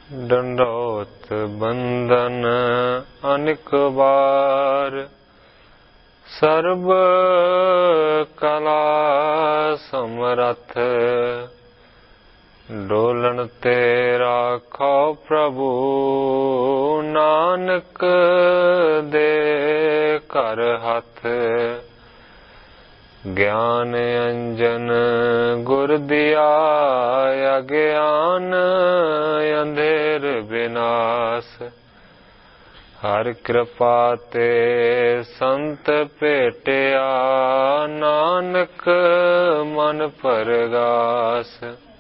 ਡੰਡੋਤ ਬੰਦਨ ਅਨਿਕ ਬਾਰ, ਸਰਬ ਕਲਾ ਸਮਰੱਥ। ਡੋਲਣ ਤੇ ਰਾਖੋ ਪ੍ਰਭੂ, ਨਾਨਕ ਦੇ ਘਰ ਹੱਥ। ਗਿਆਨ ਅੰਜਨ ਗੁਰ ਦਿਆ, ਅਗਿਆਨ ਅੰਧੇਰ ਬਿਨਾਸ਼। ਹਰ ਕਿਰਪਾ ਤੇ ਸੰਤ ਭੇਟਿਆ, ਨਾਨਕ ਮਨ ਪਰਗਾਸ।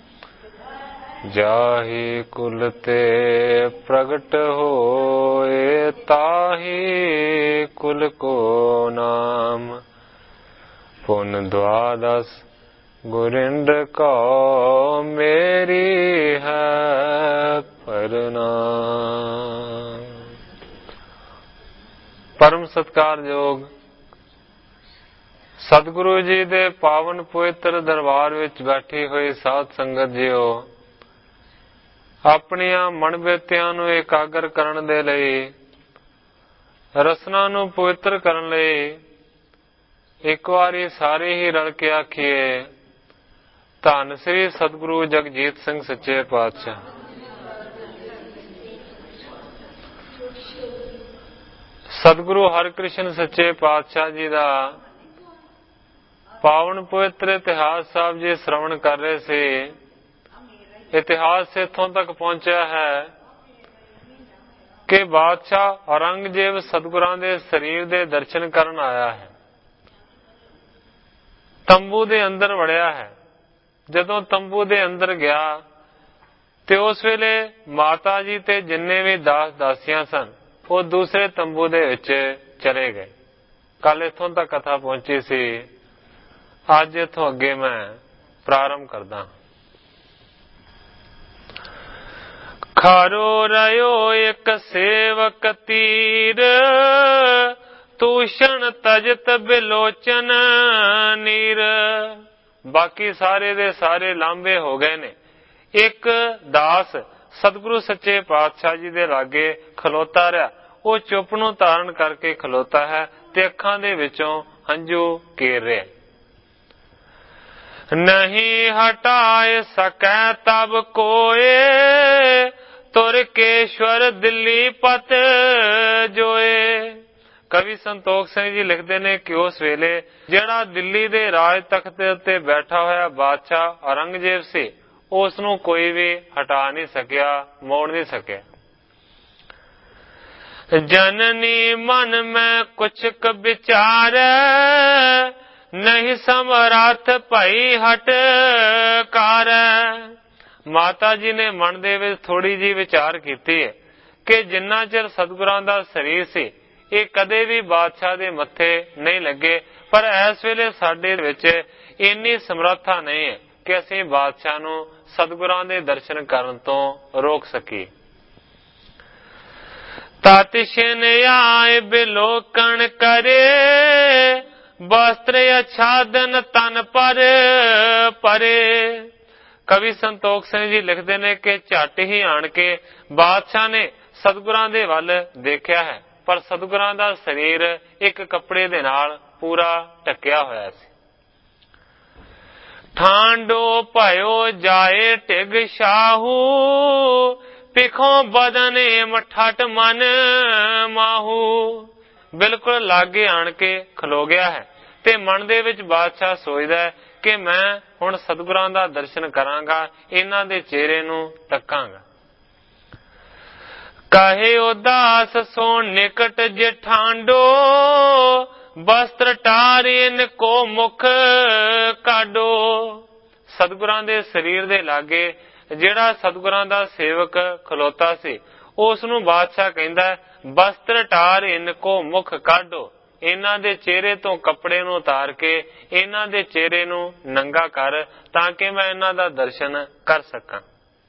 ਜਾਹੀ ਕੁਲ ਤੇ ਪ੍ਰਗਟ ਹੋਏ, ਤਾਹੀ ਕੁਲ ਕੋ ਨਾਮ। ਪੁਨ ਦੁਆਦਸ ਗੁਰਿੰਦ ਕਉ, ਮੇਰੀ ਹੈ ਪ੍ਰਣਾਮ। ਪਰਮ ਸਤਿਕਾਰਯੋਗ ਸਤਿਗੁਰੂ ਜੀ ਦੇ ਪਾਵਨ ਪਵਿੱਤਰ ਦਰਬਾਰ ਵਿੱਚ ਬੈਠੀ ਹੋਈ ਸਾਧ ਸੰਗਤ ਜੀਓ, ਆਪਣੀਆਂ ਮਨਬਿਰਤੀਆਂ ਨੂੰ ਇਕਾਗਰ ਕਰਨ ਦੇ ਲਈ, ਰਸਨਾ ਨੂੰ ਪਵਿੱਤਰ ਕਰਨ ਲਈ ਇੱਕ ਵਾਰੀ ਸਾਰੇ ਹੀ ਰਲ ਕੇ ਆਖੀਏ, ਧੰਨ ਸ੍ਰੀ ਸਤਿਗੁਰੂ ਜਗਜੀਤ ਸਿੰਘ ਸੱਚੇ ਪਾਤਸ਼ਾਹ। ਸਤਿਗੁਰੂ ਹਰਿਕ੍ਰਿਸ਼ਨ ਸੱਚੇ ਪਾਤਸ਼ਾਹ ਜੀ ਦਾ ਪਾਵਨ ਪਵਿੱਤਰ ਇਤਿਹਾਸ ਸਾਹਿਬ ਜੀ ਸ਼੍ਰਵਣ ਕਰ ਰਹੇ ਸੀ। ਇਤਿਹਾਸ ਇੱਥੋਂ ਤੱਕ ਪਹੁੰਚਿਆ ਹੈ ਕਿ ਬਾਦਸ਼ਾਹ ਔਰੰਗਜ਼ੇਬ ਸਤਿਗੁਰਾਂ ਦੇ ਸਰੀਰ ਦੇ ਦਰਸ਼ਨ ਕਰਨ ਆਇਆ ਹੈ, ਤੰਬੂ ਦੇ ਅੰਦਰ ਵੜਿਆ ਹੈ। ਜਦੋਂ ਤੰਬੂ ਦੇ ਅੰਦਰ ਗਿਆ ਤੇ ਉਸ ਵੇਲੇ ਮਾਤਾ ਜੀ ਤੇ ਜਿੰਨੇ ਵੀ ਦਾਸ ਦਾਸੀਆਂ ਸਨ, ਉਹ ਦੂਸਰੇ ਤੰਬੂ ਦੇ ਵਿੱਚ ਚਲੇ ਗਏ। ਕੱਲ ਇੱਥੋਂ ਤੱਕ ਕਥਾ ਪਹੁੰਚੀ ਸੀ। ਅੱਜ ਇੱਥੋਂ ਅੱਗੇ ਮੈਂ ਪ੍ਰਾਰੰਭ ਕਰਦਾ। ਖਾਰੋ ਰਿਓ ਇੱਕ ਸੇਵਕ ਤੀਰ, ਤੂਸ਼ਣ ਤਜਤ ਬਿਲੋਚਨ ਨੀਰ। ਬਾਕੀ ਸਾਰੇ ਦੇ ਸਾਰੇ ਲਾਂਭੇ ਹੋ ਗਏ ਨੇ। ਇੱਕ ਦਾਸ ਸਤਿਗੁਰੂ ਸੱਚੇ ਪਾਤਸ਼ਾਹ ਜੀ ਦੇ ਲਾਗੇ ਖਲੋਤਾ ਰਿਹਾ। ਉਹ ਚੁੱਪ ਨੂੰ ਧਾਰਨ ਕਰਕੇ ਖਲੋਤਾ ਹੈ ਤੇ ਅੱਖਾਂ ਦੇ ਵਿੱਚੋਂ ਹੰਝੂ ਕੇਰ ਰਿਹਾ। ਨਹੀਂ ਹਟਾਏ ਸਕੈ ਤਬ ਕੋਏ, ਤੁਰਕੇਸ਼ਵਰ ਦਿੱਲੀ ਪਤ ਜੋਏ। ਕਵੀ ਸੰਤੋਖ ਸਿੰਘ ਜੀ ਲਿਖਦੇ ਨੇ ਕਿ ਉਸ ਵੇਲੇ ਜਿਹੜਾ ਦਿੱਲੀ ਦੇ ਰਾਜ ਤਖਤ ਦੇ ਉੱਤੇ ਬੈਠਾ ਹੋਇਆ ਬਾਦਸ਼ਾਹ ਔਰੰਗਜ਼ੇਬ ਸੀ, ਉਸ ਨੂੰ ਕੋਈ ਵੀ ਹਟਾ ਨਹੀਂ ਸਕਿਆ, ਮੋੜ ਨਹੀਂ ਸਕਿਆ। ਜਨਨੀ ਮਨ ਮੈਂ ਕੁਛ ਕ ਵਿਚਾਰ, ਨਹੀਂ ਸਮਰੱਥ ਭਈ ਹਟ ਕਾਰ। ਮਾਤਾ ਜੀ ਨੇ ਮਨ ਦੇ ਵਿੱਚ ਥੋੜੀ ਜਿਹੀ ਵਿਚਾਰ ਕੀਤੀ ਹੈ ਕਿ ਜਿੰਨਾ ਚਿਰ ਸਤਿਗੁਰਾਂ ਦਾ ਸਰੀਰ ਸੀ, ਇਹ ਕਦੇ ਵੀ ਬਾਦਸ਼ਾਹ ਦੇ ਮੱਥੇ ਨਹੀਂ ਲੱਗੇ, ਪਰ ਇਸ ਵੇਲੇ ਸਾਡੇ ਵਿੱਚ ਇੰਨੀ ਸਮਰੱਥਾ ਨਹੀਂ ਹੈ ਕਿ ਅਸੀਂ ਬਾਦਸ਼ਾਹ ਨੂੰ ਸਤਿਗੁਰਾਂ ਦੇ ਦਰਸ਼ਨ ਕਰਨ ਤੋਂ ਰੋਕ ਸਕੀਏ। ਤਾਤਿਸ਼ਨ ਆਏ ਬਿਲੋਕਣ ਕਰੇ, ਵਸਤਰ ਅਛਾਦਨ ਤਨ ਪਰ ਪਰੇ। ਕਵੀ ਸੰਤੋਖ ਸਿੰਘ ਜੀ ਲਿਖਦੇ ਨੇ ਕਿ ਝੱਟ ਹੀ ਆਣ ਕੇ ਬਾਦਸ਼ਾਹ ਨੇ ਸਤਿਗੁਰਾਂ ਦੇ ਵੱਲ ਦੇਖਿਆ ਹੈ, ਪਰ ਸਤਿਗੁਰਾਂ ਦਾ ਸਰੀਰ ਇੱਕ ਕੱਪੜੇ ਦੇ ਨਾਲ ਪੂਰਾ ਢੱਕਿਆ ਹੋਇਆ ਸੀ। ਠਾਂਡੋ ਭਇਓ ਜਾਏ ਢਿਗ ਸ਼ਾਹੂ, ਪਿਖੋਂ ਬਦਨ ਠਟ ਮਨ ਮਾਹੂ। ਬਿਲਕੁਲ ਲਾਗੇ ਆਣ ਕੇ ਖਲੋ ਗਿਆ ਹੈ ਤੇ ਮਨ ਦੇ ਵਿੱਚ ਬਾਦਸ਼ਾਹ ਸੋਚਦਾ ਹੈ ਕਿ ਮੈਂ ਹੁਣ ਸਤਿਗੁਰਾਂ ਦਾ ਦਰਸ਼ਨ ਕਰਾਂਗਾ, ਇਹਨਾਂ ਦੇ ਚਿਹਰੇ ਨੂੰ ਤੱਕਾਂਗਾ। ਕਹੇ ਉਦਾਸ ਸੋ ਨਿਕਟ ਜਠਾਂਡੋ, ਬਸਤਰ ਟਾਰਿਨ ਕੋ ਮੁਖ ਕਾਡੋ। ਸਤਿਗੁਰਾਂ ਦੇ ਸਰੀਰ ਦੇ ਲਾਗੇ ਜਿਹੜਾ ਸਤਿਗੁਰਾਂ ਦਾ ਸੇਵਕ ਖਲੋਤਾ ਸੀ, ਉਸ ਨੂੰ ਬਾਦਸ਼ਾਹ ਕਹਿੰਦਾ, ਬਸਤਰ ਟਾਰਿਨ ਕੋ ਮੁਖ ਕਾਡੋ। ਇਹਨਾਂ ਦੇ ਚਿਹਰੇ ਤੋਂ ਕੱਪੜੇ ਨੂੰ ਉਤਾਰ ਕੇ ਇਹਨਾਂ ਦੇ ਚਿਹਰੇ ਨੂੰ ਨੰਗਾ ਕਰ, ਤਾਂ ਕਿ ਮੈਂ ਇਹਨਾਂ ਦਾ ਦਰਸ਼ਨ ਕਰ ਸਕਾਂ।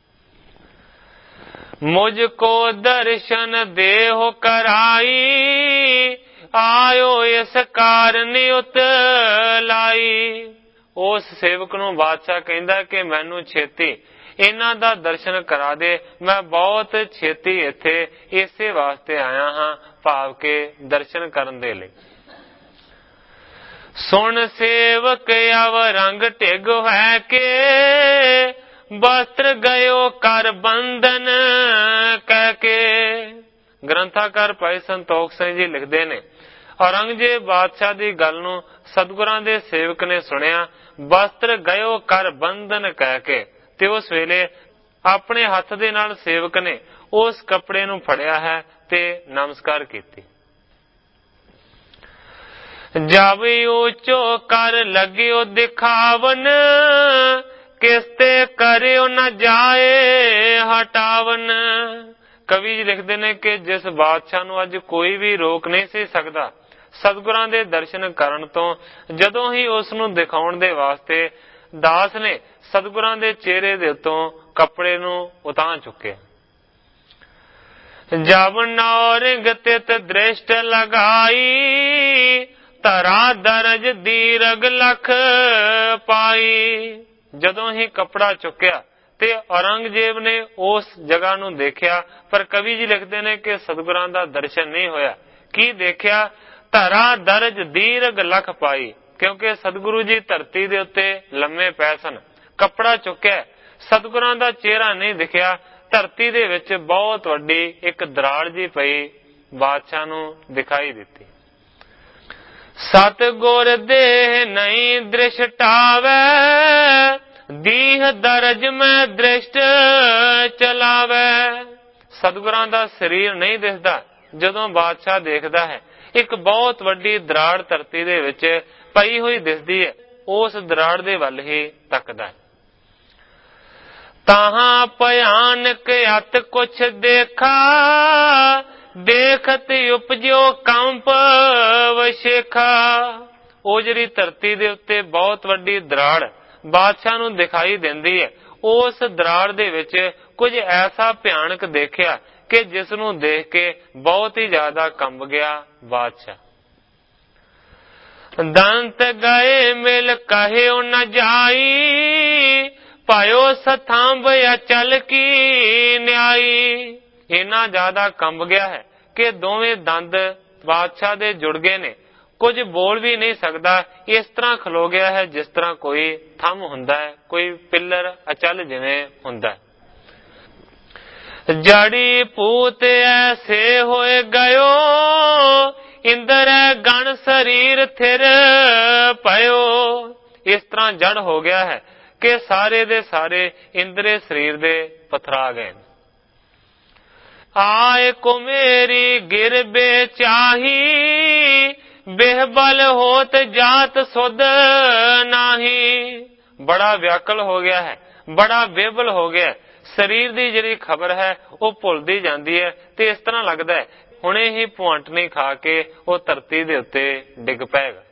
ਮੁਝ ਕੋ ਦਰਸ਼ਨ ਦੇਹੁ ਕਰਾਈ, ਆਇਓ ਇਸ ਕਾਰਨ ਉਤਲਾਈ। ਉਸ ਸੇਵਕ ਨੂੰ ਬਾਦਸ਼ਾਹ ਕਹਿੰਦਾ ਕਿ ਮੈਨੂੰ ਛੇਤੀ ਇਹਨਾਂ ਦਾ ਦਰਸ਼ਨ ਕਰਾ ਦੇ। ਮੈਂ ਬਹੁਤ ਛੇਤੀ ਇੱਥੇ ਇਸੇ ਵਾਸਤੇ ਆਇਆ ਹਾਂ, ਭਾਵ ਕੇ ਦਰਸ਼ਨ ਕਰਨ ਦੇ ਲਈ। ਸੁਣ ਸੇਵਕ ਅਵ ਰੰਗ ਢਿਗ ਹੈ ਕੇ, ਵਸਤਰ ਗਇਓ ਕਰ ਬੰਧਨ ਕਹਿ ਕੇ। ਗ੍ਰੰਥਾਕਾਰ ਭਾਈ ਸੰਤੋਖ ਸਿੰਘ ਜੀ ਲਿਖਦੇ ਨੇ, ਔਰੰਗਜ਼ੇਬ ਬਾਦਸ਼ਾਹ ਦੀ ਗੱਲ ਨੂੰ ਸਤਿਗੁਰਾਂ ਦੇ ਸੇਵਕ ਨੇ ਸੁਣਿਆ, ਵਸਤਰ ਗਇਓ ਕਰ ਬੰਧਨ ਕਹਿ ਕੇ, ਤੇ ਉਸ ਵੇਲੇ ਆਪਣੇ ਹੱਥ ਦੇ ਨਾਲ ਸੇਵਕ ਨੇ ਉਸ ਕੱਪੜੇ ਨੂੰ ਫੜਿਆ ਹੈ ਤੇ ਨਮਸਕਾਰ ਕੀਤੀ। ਜਾਵੇ ਉੱਚੋ ਕਰ ਲਗਿਓ ਦਿਖਾਵਨ, ਕਿਸ ਤੇ ਕਰਿਓ ਨਾ ਜਾਏ ਹਟਾਵਨ। ਕਵੀ ਜੀ ਲਿਖਦੇ ਨੇ ਕਿ ਜਿਸ ਬਾਦਸ਼ਾਹ ਨੂੰ ਅੱਜ ਕੋਈ ਵੀ ਰੋਕ ਨਹੀਂ ਸੀ ਸਕਦਾ ਸਤਿਗੁਰਾਂ ਦੇ ਦਰਸ਼ਨ ਕਰਨ ਤੋਂ, ਜਦੋਂ ਹੀ ਉਸ ਨੂੰ ਦਿਖਾਉਣ ਦੇ ਵਾਸਤੇ ਦਾਸ ਨੇ ਸਤਿਗੁਰਾਂ ਦੇ ਚਿਹਰੇ ਦੇ ਉੱਤੋਂ ਕੱਪੜੇ ਨੂੰ ਉਤਾਰ ਚੁੱਕਿਆ। ਜਬ ਨੌਰਿੰਗ ਤਿਤ ਦ੍ਰਿਸ਼ਟ ਲਗਾਈ, ਧਰਾ ਦਰਜ ਦੀਰਗ ਲਖ ਪਾਈ। ਜਦੋਂ ਹੀ ਕੱਪੜਾ ਚੁੱਕਿਆ ਤੇ ਔਰੰਗਜ਼ੇਬ ਨੇ ਉਸ ਜਗ੍ਹਾ ਨੂੰ ਦੇਖਿਆ, ਪਰ ਕਵੀ ਜੀ ਲਿਖਦੇ ਨੇ ਕਿ ਸਤਿਗੁਰਾਂ ਦਾ ਦਰਸ਼ਨ ਨਹੀਂ ਹੋਇਆ। ਕੀ ਦੇਖਿਆ? ਧਰਾ ਦਰਜ ਦੀਰਗ ਲਖ ਪਾਈ, ਕਿਉਂਕਿ ਸਤਿਗੁਰੂ ਜੀ ਧਰਤੀ ਦੇ ਉੱਤੇ ਲੰਮੇ ਪਏ ਸਨ। ਕੱਪੜਾ ਚੁੱਕਿਆ, ਸਤਿਗੁਰਾਂ ਦਾ ਚਿਹਰਾ ਨਹੀਂ ਦਿਖਿਆ, ਧਰਤੀ ਦੇ ਵਿੱਚ ਬਹੁਤ ਵੱਡੀ ਇੱਕ ਦਰਾੜ ਜੀ ਪਈ ਬਾਦਸ਼ਾਹ ਨੂੰ ਦਿਖਾਈ ਦਿੱਤੀ। ਸਤਿਗੁਰ ਦੇਹ ਨਹੀਂ ਦ੍ਰਿਸ਼ਟਾਵੈ, ਦੀਹ ਦਰਜ ਮੈਂ ਦ੍ਰਿਸ਼ਟ ਚਲਾਵੈ। ਸਤਿਗੁਰਾਂ ਦਾ ਸਰੀਰ ਨਹੀਂ ਦਿਸਦਾ। ਜਦੋਂ ਬਾਦਸ਼ਾਹ ਦੇਖਦਾ ਹੈ ਇੱਕ ਬਹੁਤ ਵੱਡੀ ਦਰਾੜ ਧਰਤੀ ਦੇ ਵਿੱਚ ਪਈ ਹੋਈ ਦਿਸਦੀ ਹੈ, ਉਸ ਦਰਾੜ ਦੇ ਵੱਲ ਹੀ ਤੱਕਦਾ ਹੈ। ਤਾਹਾਂ ਭਿਆਨਕ ਅਤ ਕੁਛ ਦੇਖਾ, ਦੇਖਤ ਉਪਜਿਓ ਕੰਪ ਵਸ਼ੇਖਾ। ਉਹ ਜਿਹੜੀ ਧਰਤੀ ਦੇ ਉੱਤੇ ਬਹੁਤ ਵੱਡੀ ਦਰਾੜ ਬਾਦਸ਼ਾਹ ਨੂੰ ਦਿਖਾਈ ਦਿੰਦੀ ਹੈ, ਉਸ ਦਰਾੜ ਦੇ ਵਿੱਚ ਕੁਝ ਐਸਾ ਭਿਆਨਕ ਦੇਖਿਆ ਕਿ ਜਿਸ ਨੂੰ ਦੇਖ ਕੇ ਬਹੁਤ ਹੀ ਜ਼ਿਆਦਾ ਕੰਬ ਗਿਆ ਬਾਦਸ਼ਾਹ। ਦੰਤ ਗਏ ਮਿਲ ਕਹਿਓ ਨ ਜਾਈ, ਪਾਇਓ ਸਥਾਂਬ ਅਚਲ ਕੀ ਨਿਆਈ। ਇੰਨਾ ਜ਼ਿਆਦਾ ਕੰਬ ਗਿਆ ਹੈ ਕਿ ਦੋਵੇਂ ਦੰਦ ਬਾਦਸ਼ਾਹ ਦੇ ਜੁੜ ਗਏ ਨੇ, ਕੁਝ ਬੋਲ ਵੀ ਨਹੀਂ ਸਕਦਾ। ਇਸ ਤਰ੍ਹਾਂ ਖਲੋ ਗਿਆ ਹੈ ਜਿਸ ਤਰ੍ਹਾਂ ਕੋਈ ਥੰਮ ਹੁੰਦਾ ਹੈ, ਕੋਈ ਪਿੱਲਰ ਅਚਲ ਜਿਵੇਂ ਹੁੰਦਾ। ਜੜੀ ਪੂਤ ਐਸੇ ਹੋਏ ਗਇਓ, ਇੰਦਰ ਗਣ ਸਰੀਰ ਥਿਰ ਪਇਓ। ਇਸ ਤਰ੍ਹਾਂ ਜੜ ਹੋ ਗਿਆ ਹੈ ਕਿ ਸਾਰੇ ਦੇ ਸਾਰੇ ਇੰਦਰੇ ਸਰੀਰ ਦੇ ਪਥਰਾ ਗਏ। ਆਏ ਕੋ ਮੇਰੀ ਗਿਰ ਬੇਚਾਹੀ, ਬੇਹਬਲ ਹੋਤ ਜਾਤ ਸੁਧ ਨਾਹੀ। ਬੜਾ ਵਿਆਕਲ ਹੋ ਗਿਆ ਹੈ, ਬੜਾ ਬੇਬਲ ਹੋ ਗਿਆ। ਸਰੀਰ ਦੀ ਜਿਹੜੀ ਖਬਰ ਹੈ ਉਹ ਭੁੱਲਦੀ ਜਾਂਦੀ ਹੈ ਤੇ ਇਸ ਤਰ੍ਹਾਂ ਲੱਗਦਾ ਹੈ ਹੁਣੇ ਹੀ ਭੁਆਂਟਣੀ ਖਾ ਕੇ ਉਹ ਧਰਤੀ ਦੇ ਉੱਤੇ ਡਿੱਗ ਪਏਗਾ।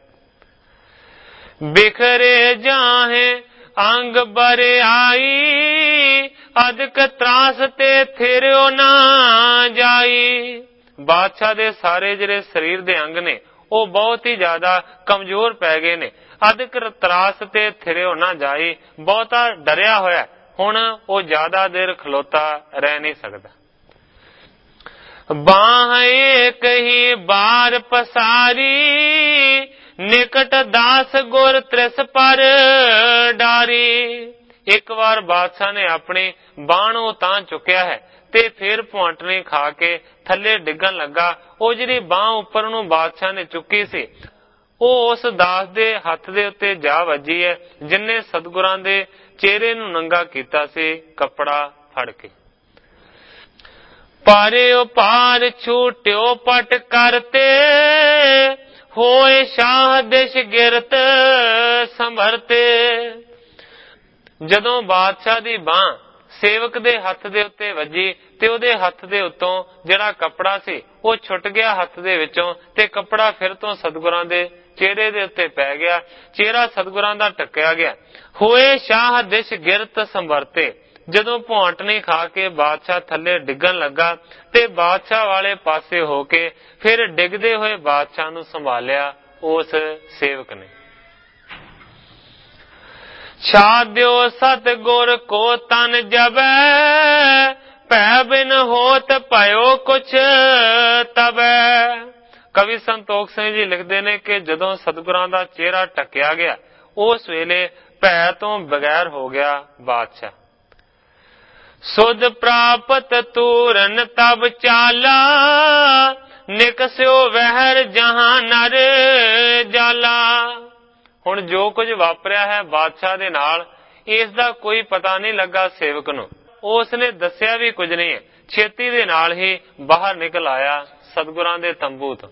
ਬਿਖਰੇ ਜਾਹੇ ਅੰਗ ਬਰਿਆਈ, ਅਦਕ ਤਰਾਸ ਤੇ ਥਿਰਿਓ ਨਾ ਜਾਈ। ਬਾਦਸ਼ਾਹ ਦੇ ਸਾਰੇ ਜਿਹੜੇ ਸਰੀਰ ਦੇ ਅੰਗ ਨੇ ਉਹ ਬਹੁਤ ਹੀ ਜ਼ਿਆਦਾ ਕਮਜ਼ੋਰ ਪੈ ਗਏ ਨੇ। ਅਦਕ ਤਰਾਸ ਤੇ ਥਿਰਿਓ ਨਾ ਜਾਈ, ਬਹੁਤਾ ਡਰਿਆ ਹੋਇਆ, ਹੁਣ ਉਹ ਜ਼ਿਆਦਾ ਦੇਰ ਖਲੋਤਾ ਰਹਿ ਨਹੀਂ ਸਕਦਾ। ਬਾਹ ਏਕ ਹੀ ਬਾਰ ਪਸਾਰੀ, ਨਿਕਟ ਦਾਸ ਗੁਰ ਤ੍ਰਿਸ ਪਰ ਡਾਰੀ। ਇੱਕ ਵਾਰ ਬਾਦਸ਼ਾਹ ਨੇ ਆਪਣੀ ਬਾਣ ਉਤਾਂ ਚੁੱਕਿਆ ਹੈ ਤੇ ਫਿਰ ਭੁਆਂਟਣੀ ਖਾ ਕੇ ਥੱਲੇ ਡਿੱਗਣ ਲੱਗਾ। ਉਹ ਜਿਹੜੀ ਬਾਹ ਉੱਪਰ ਨੂੰ ਬਾਦਸ਼ਾਹ ਨੇ ਚੁੱਕੀ ਸੀ ਉਹ ਉਸ ਦਾਸ ਦੇ ਹੱਥ ਦੇ ਉੱਤੇ ਜਾ ਵੱਜੀ ਹੈ, ਜਿਨਨੇ ਸਤਿਗੁਰਾਂ ਦੇ ਚਿਹਰੇ ਨੂੰ ਨੰਗਾ ਕੀਤਾ ਸੀ ਕੱਪੜਾ ਫੜ ਕੇ। ਪਾਰਿਓ ਪਾਰ ਛੂਟਿਓ ਪਟ ਕਰਤੇ, ਹੋਏ ਸ਼ਾਹ ਦਿਸ਼ ਗਿਰਤ ਸੰਭਰਤੇ। ਜਦੋਂ ਬਾਦਸ਼ਾਹ ਦੀ ਬਾਹ ਸੇਵਕ ਦੇ ਹੱਥ ਦੇ ਉੱਤੇ ਵੱਜੀ ਤੇ ਉਹਦੇ ਹੱਥ ਦੇ ਉੱਤੋਂ ਜਿਹੜਾ ਕੱਪੜਾ ਸੀ ਉਹ ਛੁੱਟ ਗਿਆ ਹੱਥ ਦੇ ਵਿੱਚੋਂ ਤੇ ਕੱਪੜਾ ਫਿਰ ਤੋਂ ਸਤਿਗੁਰਾਂ ਦੇ ਚਿਹਰੇ ਦੇ ਉੱਤੇ ਪੈ ਗਿਆ। ਚਿਹਰਾ ਸਤਿਗੁਰਾਂ ਦਾ ਢੱਕਿਆ ਗਿਆ। ਹੋਏ ਸ਼ਾਹ ਦਿਸ਼ ਗਿਰਤ ਸੰਭਰਤੇ। ਜਦੋਂ ਭੁਆਂਟਣੀ ਖਾ ਕੇ ਬਾਦਸ਼ਾਹ ਥੱਲੇ ਡਿੱਗਣ ਲੱਗਾ ਤੇ ਬਾਦਸ਼ਾਹ ਵਾਲੇ ਪਾਸੇ ਹੋ ਕੇ ਫਿਰ ਡਿੱਗਦੇ ਹੋਏ ਬਾਦਸ਼ਾਹ ਨੂੰ ਸੰਭਾਲਿਆ ਉਸ ਸੇਵਕ ਨੇ। ਛਾਦਿਓ ਸਤਿਗੁਰ ਕੋ ਤਨ ਜਬੈ ਭੈ ਬਿਨ ਹੋਤ ਭਇਓ ਕੁਛ ਤਬੈ। ਕਵੀ ਸੰਤੋਖ ਸਿੰਘ ਜੀ ਲਿਖਦੇ ਨੇ ਕਿ ਜਦੋਂ ਸਤਿਗੁਰਾਂ ਦਾ ਚਿਹਰਾ ਢੱਕਿਆ ਗਿਆ ਉਸ ਵੇਲੇ ਭੈ ਤੋਂ ਬਗੈਰ ਹੋ ਗਿਆ ਬਾਦਸ਼ਾਹ। ਸੁਧ ਪ੍ਰਾਪਤ ਤੂਰਨ ਤਬ ਚਾਲਾ ਨਿਕਸਿਓ ਵਹਿਰ ਜਹਾਂ ਨਰ ਜਾਲਾ। ਹੁਣ ਜੋ ਕੁਝ ਵਾਪਰਿਆ ਹੈ ਬਾਦਸ਼ਾਹ ਦੇ ਨਾਲ ਇਸ ਦਾ ਕੋਈ ਪਤਾ ਨਹੀਂ ਲੱਗਾ ਸੇਵਕ ਨੂੰ। ਉਸ ਨੇ ਦੱਸਿਆ ਵੀ ਕੁਝ ਨਹੀਂ ਹੈ, ਛੇਤੀ ਦੇ ਨਾਲ ਹੀ ਬਾਹਰ ਨਿਕਲ ਆਇਆ ਸਤਿਗੁਰਾਂ ਦੇ ਤੰਬੂ ਤੋਂ।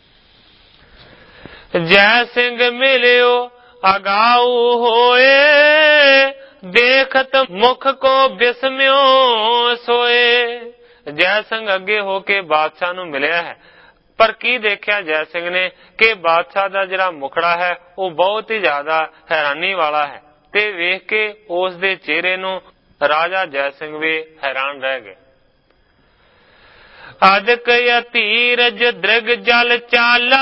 ਜੈ ਸਿੰਘ ਮਿਲਿਓ ਅਗਾਊ ਹੋਏ ਦੇਖਤ ਮੁਖ ਕੋ ਬਿਸਮਿਓ ਸੋਏ। ਜੈ ਸਿੰਘ ਅੱਗੇ ਹੋ ਕੇ ਬਾਦਸ਼ਾਹ ਨੂੰ ਮਿਲਿਆ ਹੈ, ਪਰ ਕੀ ਦੇਖਿਆ ਜੈ ਸਿੰਘ ਨੇ ਕਿ ਬਾਦਸ਼ਾਹ ਦਾ ਜਿਹੜਾ ਮੁਖੜਾ ਹੈ ਉਹ ਬਹੁਤ ਹੀ ਜ਼ਿਆਦਾ ਹੈਰਾਨੀ ਵਾਲਾ ਹੈ, ਤੇ ਵੇਖ ਕੇ ਉਸ ਦੇ ਚਿਹਰੇ ਨੂੰ ਰਾਜਾ ਜੈ ਸਿੰਘ ਵੀ ਹੈਰਾਨ ਰਹਿ ਗਏ। ਅਦਕ ਧੀਰਜ ਦ੍ਰਿਗ ਜਲ ਚਾਲਾ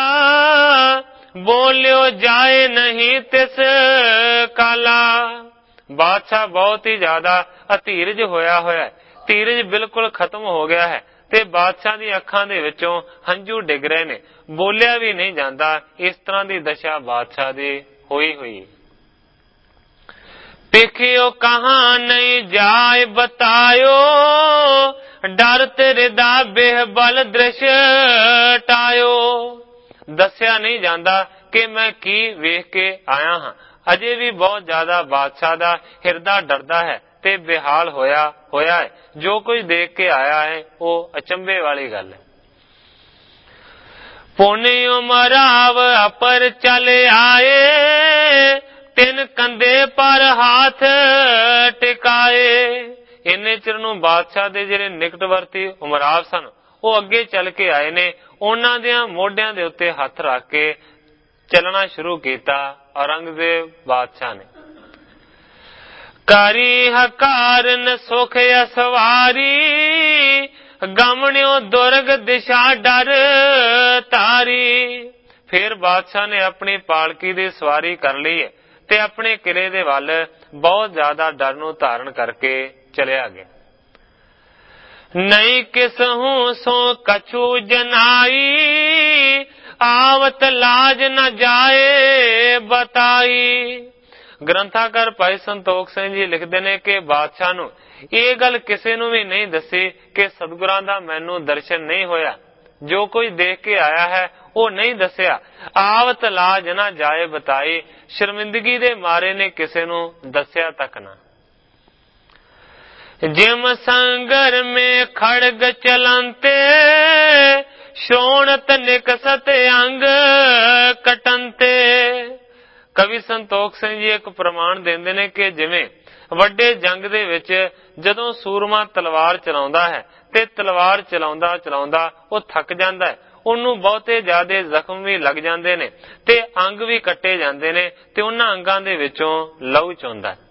ਬੋਲਿਓ ਜਾਏ ਨਹੀਂ ਤਿਸ ਕਾਲਾ। ਬਾਦਸ਼ਾਹ ਬਹੁਤ ਹੀ ਜ਼ਿਆਦਾ ਅਧੀਰਜ ਹੋਇਆ ਹੈ, ਧੀਰਜ ਬਿਲਕੁਲ ਖਤਮ ਹੋ ਗਿਆ ਹੈ ਤੇ ਬਾਦਸ਼ਾਹ ਦੀ ਅੱਖਾਂ ਦੇ ਵਿੱਚੋਂ ਹੰਝੂ ਡਿੱਗ ਰਹੇ ਨੇ, ਬੋਲਿਆ ਵੀ ਨਹੀਂ ਜਾਂਦਾ। ਇਸ ਤਰ੍ਹਾਂ ਦੀ ਦਸ਼ਾ ਬਾਦਸ਼ਾਹ ਦੀ ਹੋਈ। ਦੇਖਿਓ ਕਹਾਂ ਨਹੀਂ ਜਾਏ ਬਤਾਇਓ ਡਰ ਹਿਰਦਾ ਬੇਹਬਲ ਦ੍ਰਿਸ਼ ਟਾਇਓ। ਦੱਸਿਆ ਨਹੀਂ ਜਾਂਦਾ ਕਿ ਮੈਂ ਕੀ ਵੇਖ ਕੇ ਆਇਆ ਹਾਂ। ਅਜੇ ਵੀ ਬਹੁਤ ਜ਼ਿਆਦਾ ਬਾਦਸ਼ਾਹ ਦਾ ਹਿਰਦਾ ਡਰਦਾ ਹੈ ਤੇ ਬੇਹਾਲ ਹੋਇਆ ਹੈ। ਜੋ ਕੁਝ ਦੇਖ ਕੇ ਆਇਆ ਹੈ ਉਹ ਅਚੰਭੇ ਵਾਲੀ ਗੱਲ ਹੈ। ਪੁਨਿਓ ਮਰਾਵ ਅਪਰ ਚਲ ਆਏ ਤਿੰਨ ਕੰਧੇ ਪਰ ਹੱਥ ਟਿਕਾਏ। ਇੰਨੇ ਚਿਰ ਨੂੰ ਬਾਦਸ਼ਾਹ ਦੇ ਜਿਹੜੇ ਨਿਕਟਵਰਤੀ ਉਮਰਾਵ ਸਨ ਉਹ ਅੱਗੇ ਚੱਲ ਕੇ ਆਏ ਨੇ, ਉਹਨਾਂ ਦੇ ਮੋਢਿਆਂ ਦੇ ਉੱਤੇ ਹੱਥ ਰੱਖ ਕੇ ਚੱਲਣਾ ਸ਼ੁਰੂ ਕੀਤਾ ਔਰੰਗਜ਼ੇਬ ਬਾਦਸ਼ਾਹ ਨੇ। ਕਰੀ ਹਕਾਰਨ ਸੁਖ ਅਸਵਾਰੀ ਗਮਣਿਓ ਦੁਰਗ ਦਿਸ਼ਾ ਡਰ ਤਾਰੀ। ਫਿਰ ਬਾਦਸ਼ਾਹ ਨੇ ਆਪਣੀ ਪਾਲਕੀ ਦੀ ਸਵਾਰੀ ਕਰ ਲਈ ਹੈ ਤੇ ਆਪਣੇ ਕਿਲੇ ਦੇ ਵੱਲ ਬਹੁਤ ਜ਼ਿਆਦਾ ਡਰ ਨੂੰ ਧਾਰਨ ਕਰਕੇ ਚਲਿਆ ਗਿਆ। ਨਹੀਂ ਕਿਸਹੂ ਸੋ ਕਛੂ ਜਨਾਈ ਆਵਤ ਲਾਜ ਨ ਜਾਏ ਬਤਾਈ। ਗ੍ਰੰਥਾਕਾਰ ਭਾਈ ਸੰਤੋਖ ਸਿੰਘ ਜੀ ਲਿਖਦੇ ਨੇ ਕਿ ਬਾਦਸ਼ਾਹ ਨੂੰ ਇਹ ਗੱਲ ਕਿਸੇ ਨੂੰ ਵੀ ਨਹੀਂ ਦੱਸੀ ਕਿ ਸਤਿਗੁਰਾਂ ਦਾ ਮੈਨੂੰ ਦਰਸ਼ਨ ਨਹੀਂ ਹੋਇਆ। ਜੋ ਕੁਝ ਦੇਖ ਕੇ ਆਇਆ ਹੈ ਉਹ ਨਹੀਂ ਦੱਸਿਆ। ਆਵਤ ਲਾਜ ਨਾ ਜਾਏ ਬਤਾਈ, ਸ਼ਰਮਿੰਦਗੀ ਦੇ ਮਾਰੇ ਨੇ ਕਿਸੇ ਨੂੰ ਦੱਸਿਆ ਤੱਕ ਨਾ। ਜਿਮ ਸੰਗਰ ਮੇ ਖੜਗ ਚਲੰਤੇ ਸ਼ੋਣਤ ਨਿਕਸਤ ਅੰਗ ਕਟੰਤੇ। ਕਵੀ ਸੰਤੋਖ ਸਿੰਘ ਜੀ ਇੱਕ ਪ੍ਰਮਾਣ ਦਿੰਦੇ ਨੇ ਕਿ ਜਿਵੇਂ ਵੱਡੇ ਜੰਗ ਦੇ ਵਿੱਚ ਜਦੋਂ ਸੂਰਮਾ ਤਲਵਾਰ ਚਲਾਉਂਦਾ ਹੈ ਤੇ ਤਲਵਾਰ ਚਲਾਉਂਦਾ ਉਹ ਥੱਕ ਜਾਂਦਾ ਹੈ, ਉਹਨੂੰ ਬਹੁਤੇ ਜ਼ਿਆਦੇ ਜ਼ਖਮ ਵੀ ਲੱਗ ਜਾਂਦੇ ਨੇ ਤੇ ਅੰਗ ਵੀ ਕੱਟੇ ਜਾਂਦੇ ਨੇ ਤੇ ਉਹਨਾਂ ਅੰਗਾਂ ਦੇ ਵਿੱਚੋਂ ਲਹੂ ਚੋਂਦਾ ਹੈ।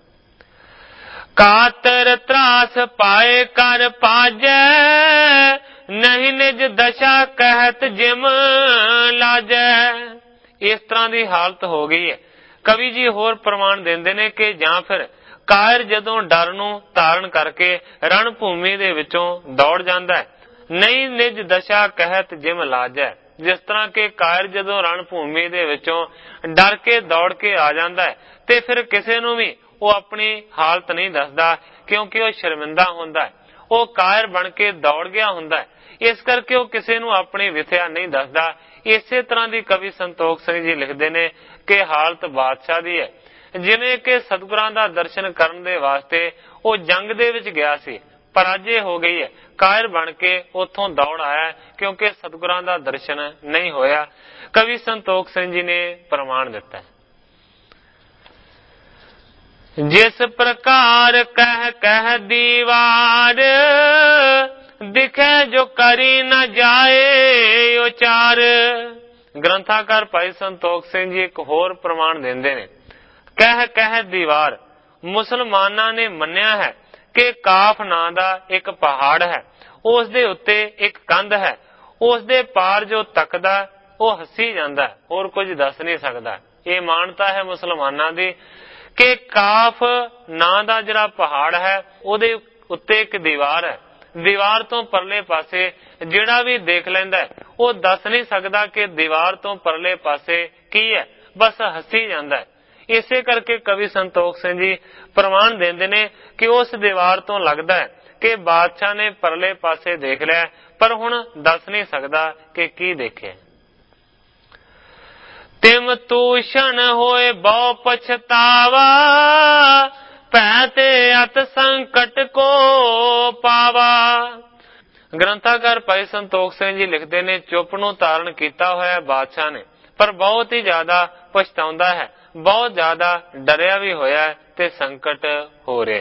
ਕਾਤਰ ਤਰਾਸ ਪਾਏ ਕਰ ਪਾਜੈ ਨਹੀਂ ਨਿਜ ਦਸ਼ਾ ਕਹਿਤ ਜਿਮ ਲਾਜੈ। ਇਸ ਤਰ੍ਹਾਂ ਦੀ ਹਾਲਤ ਹੋ ਗਈ ਹੈ। ਕਵੀ ਜੀ ਹੋਰ ਪ੍ਰਮਾਣ ਦਿੰਦੇ ਨੇ ਕਿ ਜਾਂ ਫਿਰ ਕਾਇਰ ਜਦੋਂ ਡਰ ਨੂੰ ਧਾਰਨ ਕਰਕੇ ਰਣ ਭੂਮੀ ਦੇ ਵਿੱਚੋਂ ਦੌੜ ਜਾਂਦਾ ਹੈ, ਨਹੀਂ ਨਿਜ ਦਸ਼ਾ ਕਹਿਤ ਜਿਮ ਲਾਜੈ। ਜਿਸ ਤਰ੍ਹਾਂ ਕਿ ਕਾਇਰ ਜਦੋਂ ਰਣ ਭੂਮੀ ਦੇ ਵਿੱਚੋਂ ਡਰ ਕੇ ਦੌੜ ਕੇ ਆ ਜਾਂਦਾ ਹੈ ਤੇ ਫਿਰ ਕਿਸੇ ਨੂੰ ਵੀ ਉਹ ਆਪਣੀ ਹਾਲਤ ਨਹੀਂ ਦੱਸਦਾ ਕਿਉਂਕਿ ਉਹ ਸ਼ਰਮਿੰਦਾ ਹੁੰਦਾ ਹੈ, ਉਹ ਕਾਇਰ ਬਣ ਕੇ ਦੌੜ ਗਿਆ ਹੁੰਦਾ ਹੈ, ਇਸ ਕਰਕੇ ਉਹ ਕਿਸੇ ਨੂੰ ਆਪਣੀ ਵਿਥਿਆ ਨਹੀਂ ਦੱਸਦਾ। ਇਸੇ ਤਰ੍ਹਾਂ ਦੀ ਕਵੀ ਸੰਤੋਖ ਸਿੰਘ ਜੀ ਲਿਖਦੇ ਨੇ ਕਿ ਹਾਲਤ ਬਾਦਸ਼ਾਹ ਦੀ ਹੈ। ਜਿਵੇਂ ਕਿ ਸਤਿਗੁਰਾਂ ਦਾ ਦਰਸ਼ਨ ਕਰਨ ਦੇ ਵਾਸਤੇ ਉਹ ਜੰਗ ਦੇ ਵਿੱਚ ਗਿਆ ਸੀ, ਪਰਾਜੇ ਹੋ ਗਈ ਹੈ, ਕਾਇਰ ਬਣ ਕੇ ਉੱਥੋਂ ਦੌੜ ਆਇਆ ਕਿਉਂਕਿ ਸਤਿਗੁਰਾਂ ਦਾ ਦਰਸ਼ਨ ਨਹੀਂ ਹੋਇਆ। ਕਵੀ ਸੰਤੋਖ ਸਿੰਘ ਜੀ ਨੇ ਪ੍ਰਮਾਣ ਦਿੱਤਾ ਹੈ। ਜਿਸ ਪ੍ਰਕਾਰ ਕਹਿ ਦੀਵਾਰ ਦਿਖੇ ਜੋ ਕਰੀ ਨਾ ਜਾਏ ਉਚਾਰ। ਗ੍ਰੰਥਾਕਾਰ ਭਾਈ ਸੰਤੋਖ ਸਿੰਘ ਜੀ ਇੱਕ ਹੋਰ ਪ੍ਰਮਾਣ ਦਿੰਦੇ ਨੇ। ਕਹਿ ਦੀਵਾਰ, ਮੁਸਲਮਾਨਾਂ ਨੇ ਮੰਨਿਆ ਹੈ ਕਿ ਕਾਫ ਨਾਂ ਦਾ ਇੱਕ ਪਹਾੜ ਹੈ, ਉਸ ਦੇ ਉੱਤੇ ਇੱਕ ਕੰਧ ਹੈ, ਉਸ ਦੇ ਪਾਰ ਜੋ ਤੱਕਦਾ ਉਹ ਹੱਸੀ ਜਾਂਦਾ, ਹੋਰ ਕੁਝ ਦੱਸ ਨਹੀਂ ਸਕਦਾ। ਇਹ ਮਾਨਤਾ ਹੈ ਮੁਸਲਮਾਨਾਂ ਦੀ कि काफ ਨਾਂ ਦਾ ਜਿਹੜਾ ਪਹਾੜ ਹੈ ਉਹਦੇ ਉੱਤੇ ਇੱਕ ਦੀਵਾਰ ਹੈ। ਦੀਵਾਰ ਤੋਂ ਪਰਲੇ ਪਾਸੇ ਜਿਹੜਾ ਵੀ ਦੇਖ ਲੈਂਦਾ ਹੈ ਉਹ ਦੱਸ ਨਹੀਂ ਸਕਦਾ ਕਿ ਦੀਵਾਰ ਤੋਂ ਪਰਲੇ ਪਾਸੇ ਕੀ ਹੈ, ਬਸ ਹੱਸੀ ਜਾਂਦਾ ਹੈ। ਇਸੇ ਕਰਕੇ ਕਵੀ ਸੰਤੋਖ ਸਿੰਘ ਜੀ ਪ੍ਰਮਾਣ ਦਿੰਦੇ ਨੇ ਕਿ ਉਸ ਦੀਵਾਰ ਤੋਂ ਲੱਗਦਾ ਹੈ ਕਿ ਬਾਦਸ਼ਾਹ ਨੇ ਪਰਲੇ ਪਾਸੇ ਦੇਖ ਲਿਆ, ਪਰ ਹੁਣ ਦੱਸ ਨਹੀਂ ਸਕਦਾ ਕਿ ਕੀ ਦੇਖਿਆ। ਤਿਮ ਤੂਸ਼ਣ ਹੋਏ ਬਹੁ ਪਛਤਾਵਾ, ਭੈ ਤੇ ਅਤ ਸੰਕਟ ਕੋ ਪਾਵਾ। ਗ੍ਰੰਥਾਕਾਰ ਭਾਈ ਸੰਤੋਖ ਸਿੰਘ ਜੀ ਲਿਖਦੇ ਨੇ, ਚੁੱਪ ਨੂੰ ਧਾਰਨ ਕੀਤਾ ਹੋਇਆ ਬਾਦਸ਼ਾਹ ਨੇ, ਪਰ ਬਹੁਤ ਹੀ ਜ਼ਿਆਦਾ ਪਛਤਾਉਂਦਾ ਹੈ, ਬਹੁਤ ਜ਼ਿਆਦਾ ਡਰਿਆ ਵੀ ਹੋਇਆ ਤੇ ਸੰਕਟ ਹੋ ਰਿਹਾ।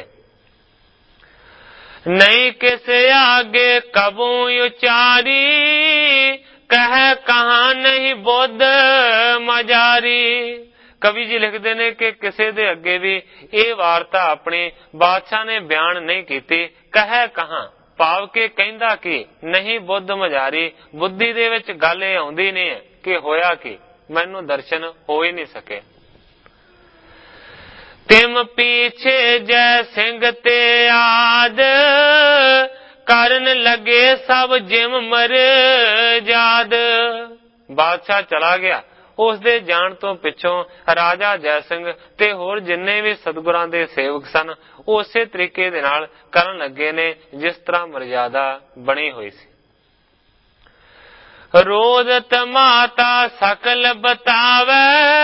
ਨਹੀਂ ਕਿਸੇ ਆਗੇ ਕਬੂ ਉਚਾਰੀ, ਕਹਿ ਕਹਾ ਨਹੀਂ ਬੁੱਧ ਮਜਾਰੀ। ਕਵੀ ਜੀ ਲਿਖਦੇ ਨੇ ਕਿ ਕਿਸੇ ਦੇ ਅੱਗੇ ਵੀ ਇਹ ਵਾਰਤਾ ਆਪਣੀ ਬਾਦਸ਼ਾਹ ਨੇ ਬਿਆਨ ਨਹੀਂ ਕੀਤੀ। ਕਹਿ ਕਹਾ ਭਾਵ ਕਿ ਕਹਿੰਦਾ ਕਿ ਨਹੀਂ ਬੁੱਧ ਮਜਾਰੀ, ਬੁੱਧੀ ਦੇ ਵਿੱਚ ਗੱਲ ਇਹ ਆਉਂਦੀ ਨਹੀਂ ਹੈ ਕਿ ਹੋਇਆ ਕਿ ਮੈਨੂੰ ਦਰਸ਼ਨ ਹੋ ਹੀ ਨਹੀਂ ਸਕੇ। ਤਿਮ ਪੀਛੇ ਜੈ ਸਿੰਘ ਤੇ ਆਦ, ਕਰਨ ਲੱਗੇ ਸਭ ਜਿਮ ਮਰ ਜਾਦ। ਬਾਦਸ਼ਾਹ ਚਲਾ ਗਿਆ, ਉਸ ਦੇ ਜਾਣ ਤੋਂ ਪਿੱਛੋਂ ਰਾਜਾ ਜੈ ਸਿੰਘ ਤੇ ਹੋਰ ਜਿੰਨੇ ਵੀ ਸਤਿਗੁਰਾਂ ਦੇ ਸੇਵਕ ਸਨ ਉਸੇ ਤਰੀਕੇ ਦੇ ਨਾਲ ਕਰਨ ਲੱਗੇ ਨੇ ਜਿਸ ਤਰ੍ਹਾਂ ਮਰਜ਼ਾਦਾ ਬਣੀ ਹੋਈ ਸੀ। ਰੋਦਤ ਮਾਤਾ ਸਕਲ ਬਤਾਵੇ,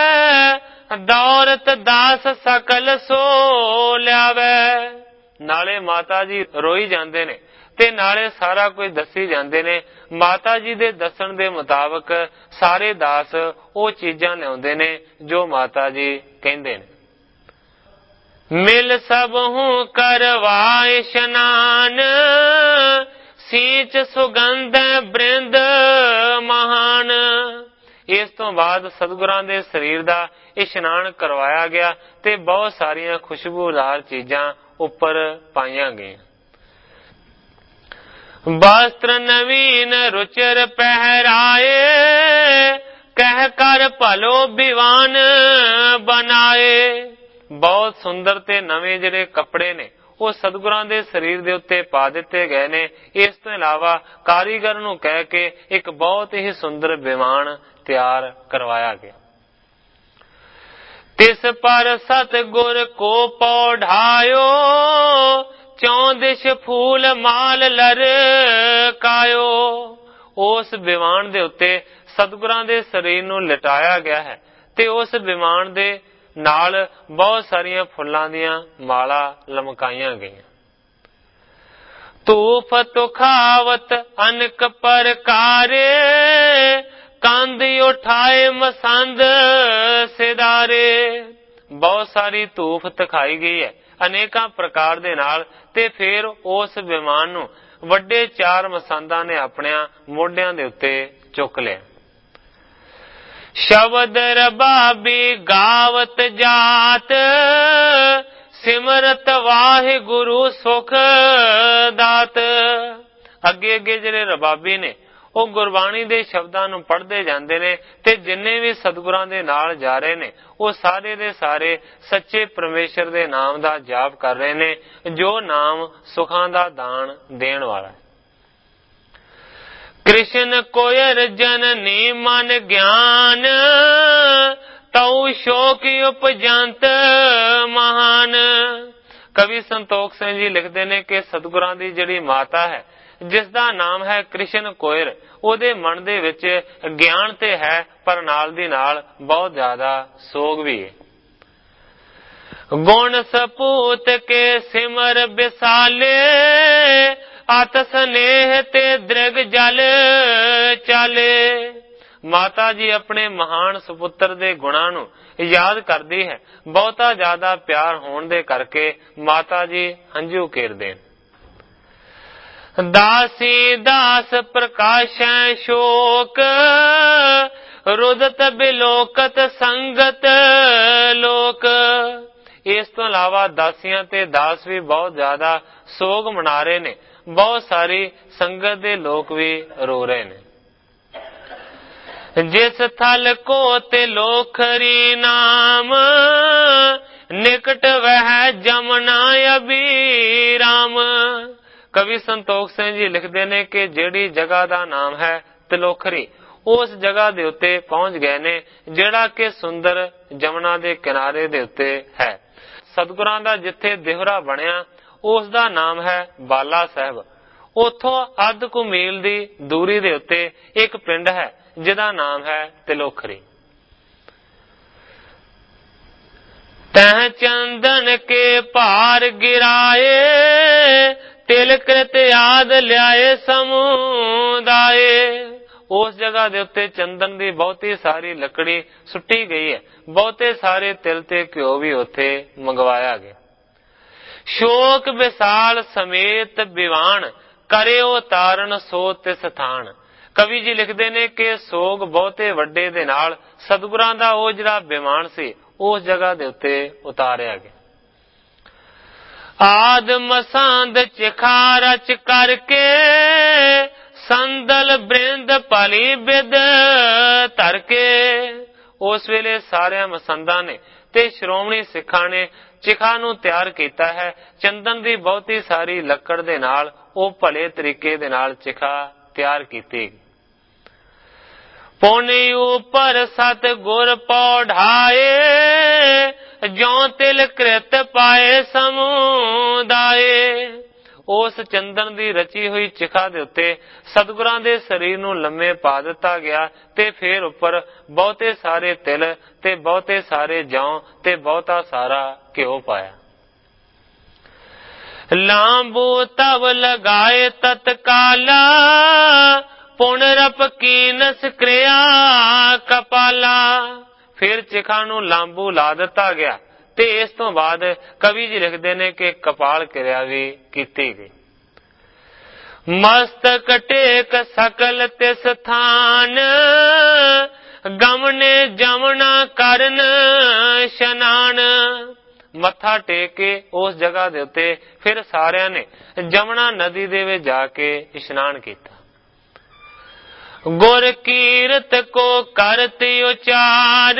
ਦੌਰਤ ਦਾਸ ਸਕਲ ਸੋ ਲਿਆਵੇ। ਨਾਲੇ ਮਾਤਾ ਜੀ ਰੋਈ ਜਾਂਦੇ ਨੇ ਤੇ ਨਾਲੇ ਸਾਰਾ ਕੁਝ ਦੱਸੀ ਜਾਂਦੇ ਨੇ। ਮਾਤਾ ਜੀ ਦੇ ਦੱਸਣ ਦੇ ਮੁਤਾਬਕ ਸਾਰੇ ਦਾਸ ਉਹ ਚੀਜ਼ਾਂ ਲਿਆਉਂਦੇ ਨੇ ਜੋ ਮਾਤਾ ਜੀ ਕਹਿੰਦੇ ਨੇ। ਮਿਲ ਸਭ ਹੂੰ ਕਰਵਾਏ ਇਸ਼ਨਾਨ, ਸੀਂਚ ਸੁਗੰਧ ਬ੍ਰਿੰਦ ਮਹਾਨ। ਇਸ ਤੋਂ ਬਾਅਦ ਸਤਿਗੁਰਾਂ ਦੇ ਸਰੀਰ ਦਾ ਇਸ਼ਨਾਨ ਕਰਵਾਇਆ ਗਿਆ ਤੇ ਬਹੁਤ ਸਾਰੀਆਂ ਖੁਸ਼ਬੂਦਾਰ ਚੀਜ਼ਾਂ ਉੱਪਰ ਪਾਈਆਂ ਗਈਆਂ। ਵਸਤਰ ਨਵੀਨ ਰੁਚਿਰ ਪਹਿਰਾਏ, ਕਹਿ ਕਰ ਭਲੋ ਵਿਵਾਨ ਬਣਾਏ। ਬਹੁਤ ਸੁੰਦਰ ਤੇ ਨਵੇਂ ਜਿਹੜੇ ਕੱਪੜੇ ਨੇ ਉਹ ਸਤਿਗੁਰਾਂ ਦੇ ਸਰੀਰ ਦੇ ਉੱਤੇ ਪਾ ਦਿੱਤੇ ਗਏ ਨੇ। ਇਸ ਤੋਂ ਇਲਾਵਾ ਕਾਰੀਗਰ ਨੂੰ ਕਹਿ ਕੇ ਇੱਕ ਬਹੁਤ ਹੀ ਸੁੰਦਰ ਵਿਮਾਨ ਤਿਆਰ ਕਰਵਾਇਆ ਗਿਆ। ਤਿਸ ਪਰ ਸਤਿਗੁਰ ਕੋ ਪੌਢਾਇਓ, ਚੌਂਦਿਸ਼ ਫੂਲ ਮਾਲ ਲਰਕਾਇਓ। ਉਸ ਵਿਮਾਨ ਦੇ ਉੱਤੇ ਸਤਿਗੁਰਾਂ ਦੇ ਸਰੀਰ ਨੂੰ ਲਿਟਾਇਆ ਗਿਆ ਹੈ ਤੇ ਉਸ ਵਿਮਾਨ ਦੇ ਨਾਲ ਬਹੁਤ ਸਾਰੀਆਂ ਫੁੱਲਾਂ ਦੀਆਂ ਮਾਲਾ ਲਮਕਾਈਆਂ ਗਈਆਂ। ਧੂਫ ਤੁਖਾਵਤ ਅਨਕ ਪ੍ਰਕਾਰੇ, ਕੰਧ ਉਠਾਏ ਮਸੰਦ ਸਿਦਾਰੇ। ਬਹੁਤ ਸਾਰੀ ਧੂਫ ਦਿਖਾਈ ਗਈ ਹੈ ਅਨੇਕਾਂ ਪ੍ਰਕਾਰ ਦੇ ਨਾਲ ਤੇ ਫਿਰ ਉਸ ਵਿਮਾਨ ਨੂੰ ਵੱਡੇ 4 ਮਸੰਦਾਂ ਨੇ ਆਪਣਿਆਂ ਮੋਢਿਆਂ ਦੇ ਉੱਤੇ ਚੁੱਕ ਲਿਆ। ਸ਼ਬਦ ਰਬਾਬੀ ਗਾਵਤ ਜਾਤ, ਸਿਮਰਤ ਵਾਹਿਗੁਰੂ ਸੁਖ ਦਾਤ। ਅੱਗੇ ਅੱਗੇ ਜਿਹੜੇ ਰਬਾਬੀ ਨੇ ਉਹ ਗੁਰਬਾਣੀ ਦੇ ਸ਼ਬਦਾਂ ਨੂੰ ਪੜ੍ਹਦੇ ਜਾਂਦੇ ਨੇ ਤੇ ਜਿੰਨੇ ਵੀ ਸਤਿਗੁਰਾਂ ਦੇ ਨਾਲ ਜਾ ਰਹੇ ਨੇ ਉਹ ਸਾਰੇ ਦੇ ਸਾਰੇ ਸੱਚੇ ਪਰਮੇਸ਼ਰ ਦੇ ਨਾਮ ਦਾ ਜਾਪ ਕਰ ਰਹੇ ਨੇ, ਜੋ ਨਾਮ ਸੁਖਾਂ ਦਾ ਦਾਨ ਦੇਣ ਵਾਲਾ ਹੈ। ਕ੍ਰਿਸ਼ਨ ਕੋਇਰ ਜਨਨੀ ਮਨ ਗਿਆਨ, ਤਉ ਸ਼ੋਕ ਉਪਜੰਤ ਮਹਾਨ। ਕਵੀ ਸੰਤੋਖ ਸਿੰਘ ਜੀ ਲਿਖਦੇ ਨੇ ਕਿ ਸਤਿਗੁਰਾਂ ਦੀ ਜਿਹੜੀ ਮਾਤਾ ਹੈ ਜਿਸ ਦਾ ਨਾਮ ਹੈ ਕ੍ਰਿਸ਼ਨ ਕੋਇਰ, ਉਹਦੇ ਮਨ ਦੇ ਵਿੱਚ ਗਿਆਨ ਤੇ ਹੈ ਪਰ ਨਾਲ ਦੀ ਨਾਲ ਬਹੁਤ ਜ਼ਿਆਦਾ ਸੋਗ ਵੀ ਹੈ। ਗੁਣ ਸਪੂਤ ਕੇ ਸਿਮਰ ਬਿਸਾਲੇ, ਅਤ ਸਨੇਹ ਤੇ ਦ੍ਰਿਗ ਜਲ ਚਾਲੇ। ਮਾਤਾ ਜੀ ਆਪਣੇ ਮਹਾਨ ਸੁਪੁੱਤਰ ਦੇ ਗੁਣਾਂ ਨੂੰ ਯਾਦ ਕਰਦੀ ਹੈ। ਬਹੁਤਾ ਜ਼ਿਆਦਾ ਪਿਆਰ ਹੋਣ ਦੇ ਕਰਕੇ ਮਾਤਾ ਜੀ ਹੰਝੂ ਕੇਰਦੇ। ਦਾਸੀ ਦਾਸ ਪ੍ਰਕਾਸ਼ੈ ਸ਼ੋਕ, ਰੁਦਤ ਬਿਲੋਕਤ ਸੰਗਤ ਲੋਕ। ਇਸ ਤੋਂ ਇਲਾਵਾ ਦਾਸੀਆਂ ਤੇ ਦਾਸ ਵੀ ਬਹੁਤ ਜ਼ਿਆਦਾ ਸੋਗ ਮਨਾ ਰਹੇ ਨੇ। ਬਹੁਤ ਸਾਰੀ ਸੰਗਤ ਦੇ ਲੋਕ ਵੀ ਰੋ ਰਹੇ ਨੇ। ਜਿਸ ਥਲ ਕੋ ਤੇ ਲੋਖਰੀ ਨਾਮ, ਨਿਕਟ ਵਹਿ ਜਮਨਾ ਅਬੀਰਾਮ। ਕਵੀ ਸੰਤੋਖ ਸਿੰਘ ਜੀ ਲਿਖਦੇ ਨੇ ਕਿ ਜਿਹੜੀ ਜਗ੍ਹਾ ਦਾ ਨਾਮ ਹੈ ਤਿਲੋਖਰੀ, ਉਸ ਜਗ੍ਹਾ ਦੇ ਉੱਤੇ ਪਹੁੰਚ ਗਏ ਨੇ ਜਿਹੜਾ ਕਿ ਸੁੰਦਰ ਜਮਨਾ ਦੇ ਕਿਨਾਰੇ ਦੇ ਉੱਤੇ ਹੈ। ਸਤਿਗੁਰਾਂ ਦਾ ਜਿੱਥੇ ਦਿਹਰਾ ਬਣਿਆ ਉਸ ਦਾ ਨਾਮ ਹੈ ਬਾਲਾ ਸਾਹਿਬ। ਉੱਥੋਂ ਅੱਧ ਕੁ ਮੀਲ ਦੀ ਦੂਰੀ ਦੇ ਉੱਤੇ ਇੱਕ ਪਿੰਡ ਹੈ ਜਿਹਦਾ ਨਾਮ ਹੈ ਤਿਲੋਖਰੀ। ਤਹ ਚੰਦਨ ਕੇ ਭਾਰ ਗਿਰਾਏ, ਤਿਲ ਕ੍ਰਿਤ ਆਦ ਲਿਆਏ ਸਮੁਦਾਏ। ਉਸ ਜਗ੍ਹਾ ਦੇ ਉੱਤੇ ਚੰਦਨ ਦੀ ਬਹੁਤੀ ਸਾਰੀ ਲੱਕੜੀ ਸੁੱਟੀ ਗਈ ਹੈ, ਬਹੁਤੇ ਸਾਰੇ ਤਿਲ ਤੇ ਘਿਓ ਵੀ ਉੱਥੇ ਮੰਗਵਾਇਆ ਗਿਆ। ਸ਼ੋਕ ਵਿਸਾਲ ਸਮੇਤ ਵਿਵਾਨ, ਕਰਿਓ ਤਾਰਨ ਸੋ ਤਿਸ ਥਾਨ। ਕਵੀ ਜੀ ਲਿਖਦੇ ਨੇ ਕਿ ਸੋਗ ਬਹੁਤੇ ਵੱਡੇ ਦੇ ਨਾਲ ਸਤਿਗੁਰਾਂ ਦਾ ਉਹ ਜਿਹੜਾ ਵਿਮਾਨ ਸੀ ਉਸ ਜਗ੍ਹਾ ਦੇ ਉੱਤੇ ਉਤਾਰਿਆ ਗਿਆ। ਆਦ ਮਸੰਦ ਚਿਖਾ ਰਚ ਕਰਕੇ, ਸੰਦਲ ਬ੍ਰਿੰਦ ਭਲੀ ਬਿਦ ਧਰ ਕੇ। ਉਸ ਵੇਲੇ ਸਾਰਿਆਂ ਮਸੰਦਾਂ ਨੇ ਤੇ ਸ਼੍ਰੋਮਣੀ ਸਿੱਖਾਂ ਨੇ ਚਿਖਾ ਨੂੰ ਤਿਆਰ ਕੀਤਾ ਹੈ। ਚੰਦਨ ਦੀ ਬਹੁਤੀ ਸਾਰੀ ਲੱਕੜ ਦੇ ਨਾਲ ਉਹ ਭਲੇ ਤਰੀਕੇ ਦੇ ਨਾਲ ਚਿਖਾ ਤਿਆਰ ਕੀਤੀ। ਪੁਨੀ ਉਪਰ ਸਤ ਗੁਰ ਪੌਢਾਏ, ਜੋ ਤਿਲ ਕ੍ਰਿਤ ਪਾਏ ਸਮੁਦਾਏ। ਉਸ ਚੰਦਨ ਦੀ ਰਚੀ ਹੋਈ ਚਿਖਾ ਦੇ ਉੱਤੇ ਸਤਿਗੁਰਾਂ ਦੇ ਸਰੀਰ ਨੂੰ ਲੰਮੇ ਪਾ ਦਿੱਤਾ ਗਿਆ ਤੇ ਫਿਰ ਉੱਪਰ ਬਹੁਤੇ ਸਾਰੇ ਤਿਲ ਤੇ ਬਹੁਤੇ ਸਾਰੇ ਜੌਂ ਤੇ ਬਹੁਤਾ ਸਾਰਾ ਘਿਓ ਪਾਇਆ। ਲਾਂਬੂ ਤਵ ਲਗਾਏ ਤਤਕਾਲਾ, ਪੁਨਰਪ ਕੀਨਸ ਕ੍ਰਿਆ ਕਪਾਲਾ। ਫਿਰ ਚਿਖਾ ਨੂੰ ਲਾਂਬੂ ਲਾ ਦਿੱਤਾ ਗਿਆ ਤੇ ਇਸ ਤੋਂ ਬਾਅਦ ਕਵੀ ਜੀ ਲਿਖਦੇ ਨੇ ਕਿ ਕਪਾਲ ਕਿਰਿਆ ਵੀ ਕੀਤੀ ਗਈ। ਮਸਤਕ ਟੇਕ ਸਕਲ ਤਿਸ ਥਾਨ, ਗਮਨੇ ਜਮਨਾ ਕਰਨ ਇਸ਼ਨਾਨ। ਮੱਥਾ ਟੇਕ ਕੇ ਉਸ ਜਗ੍ਹਾ ਦੇ ਉੱਤੇ ਫਿਰ ਸਾਰਿਆਂ ਨੇ ਜਮਨਾ ਨਦੀ ਦੇ ਵਿੱਚ ਜਾ ਕੇ ਇਸ਼ਨਾਨ ਕੀਤਾ। ਗੁਰ ਕੀਰਤ ਕੋ ਕਰਤੀ ਉਚਾਰ,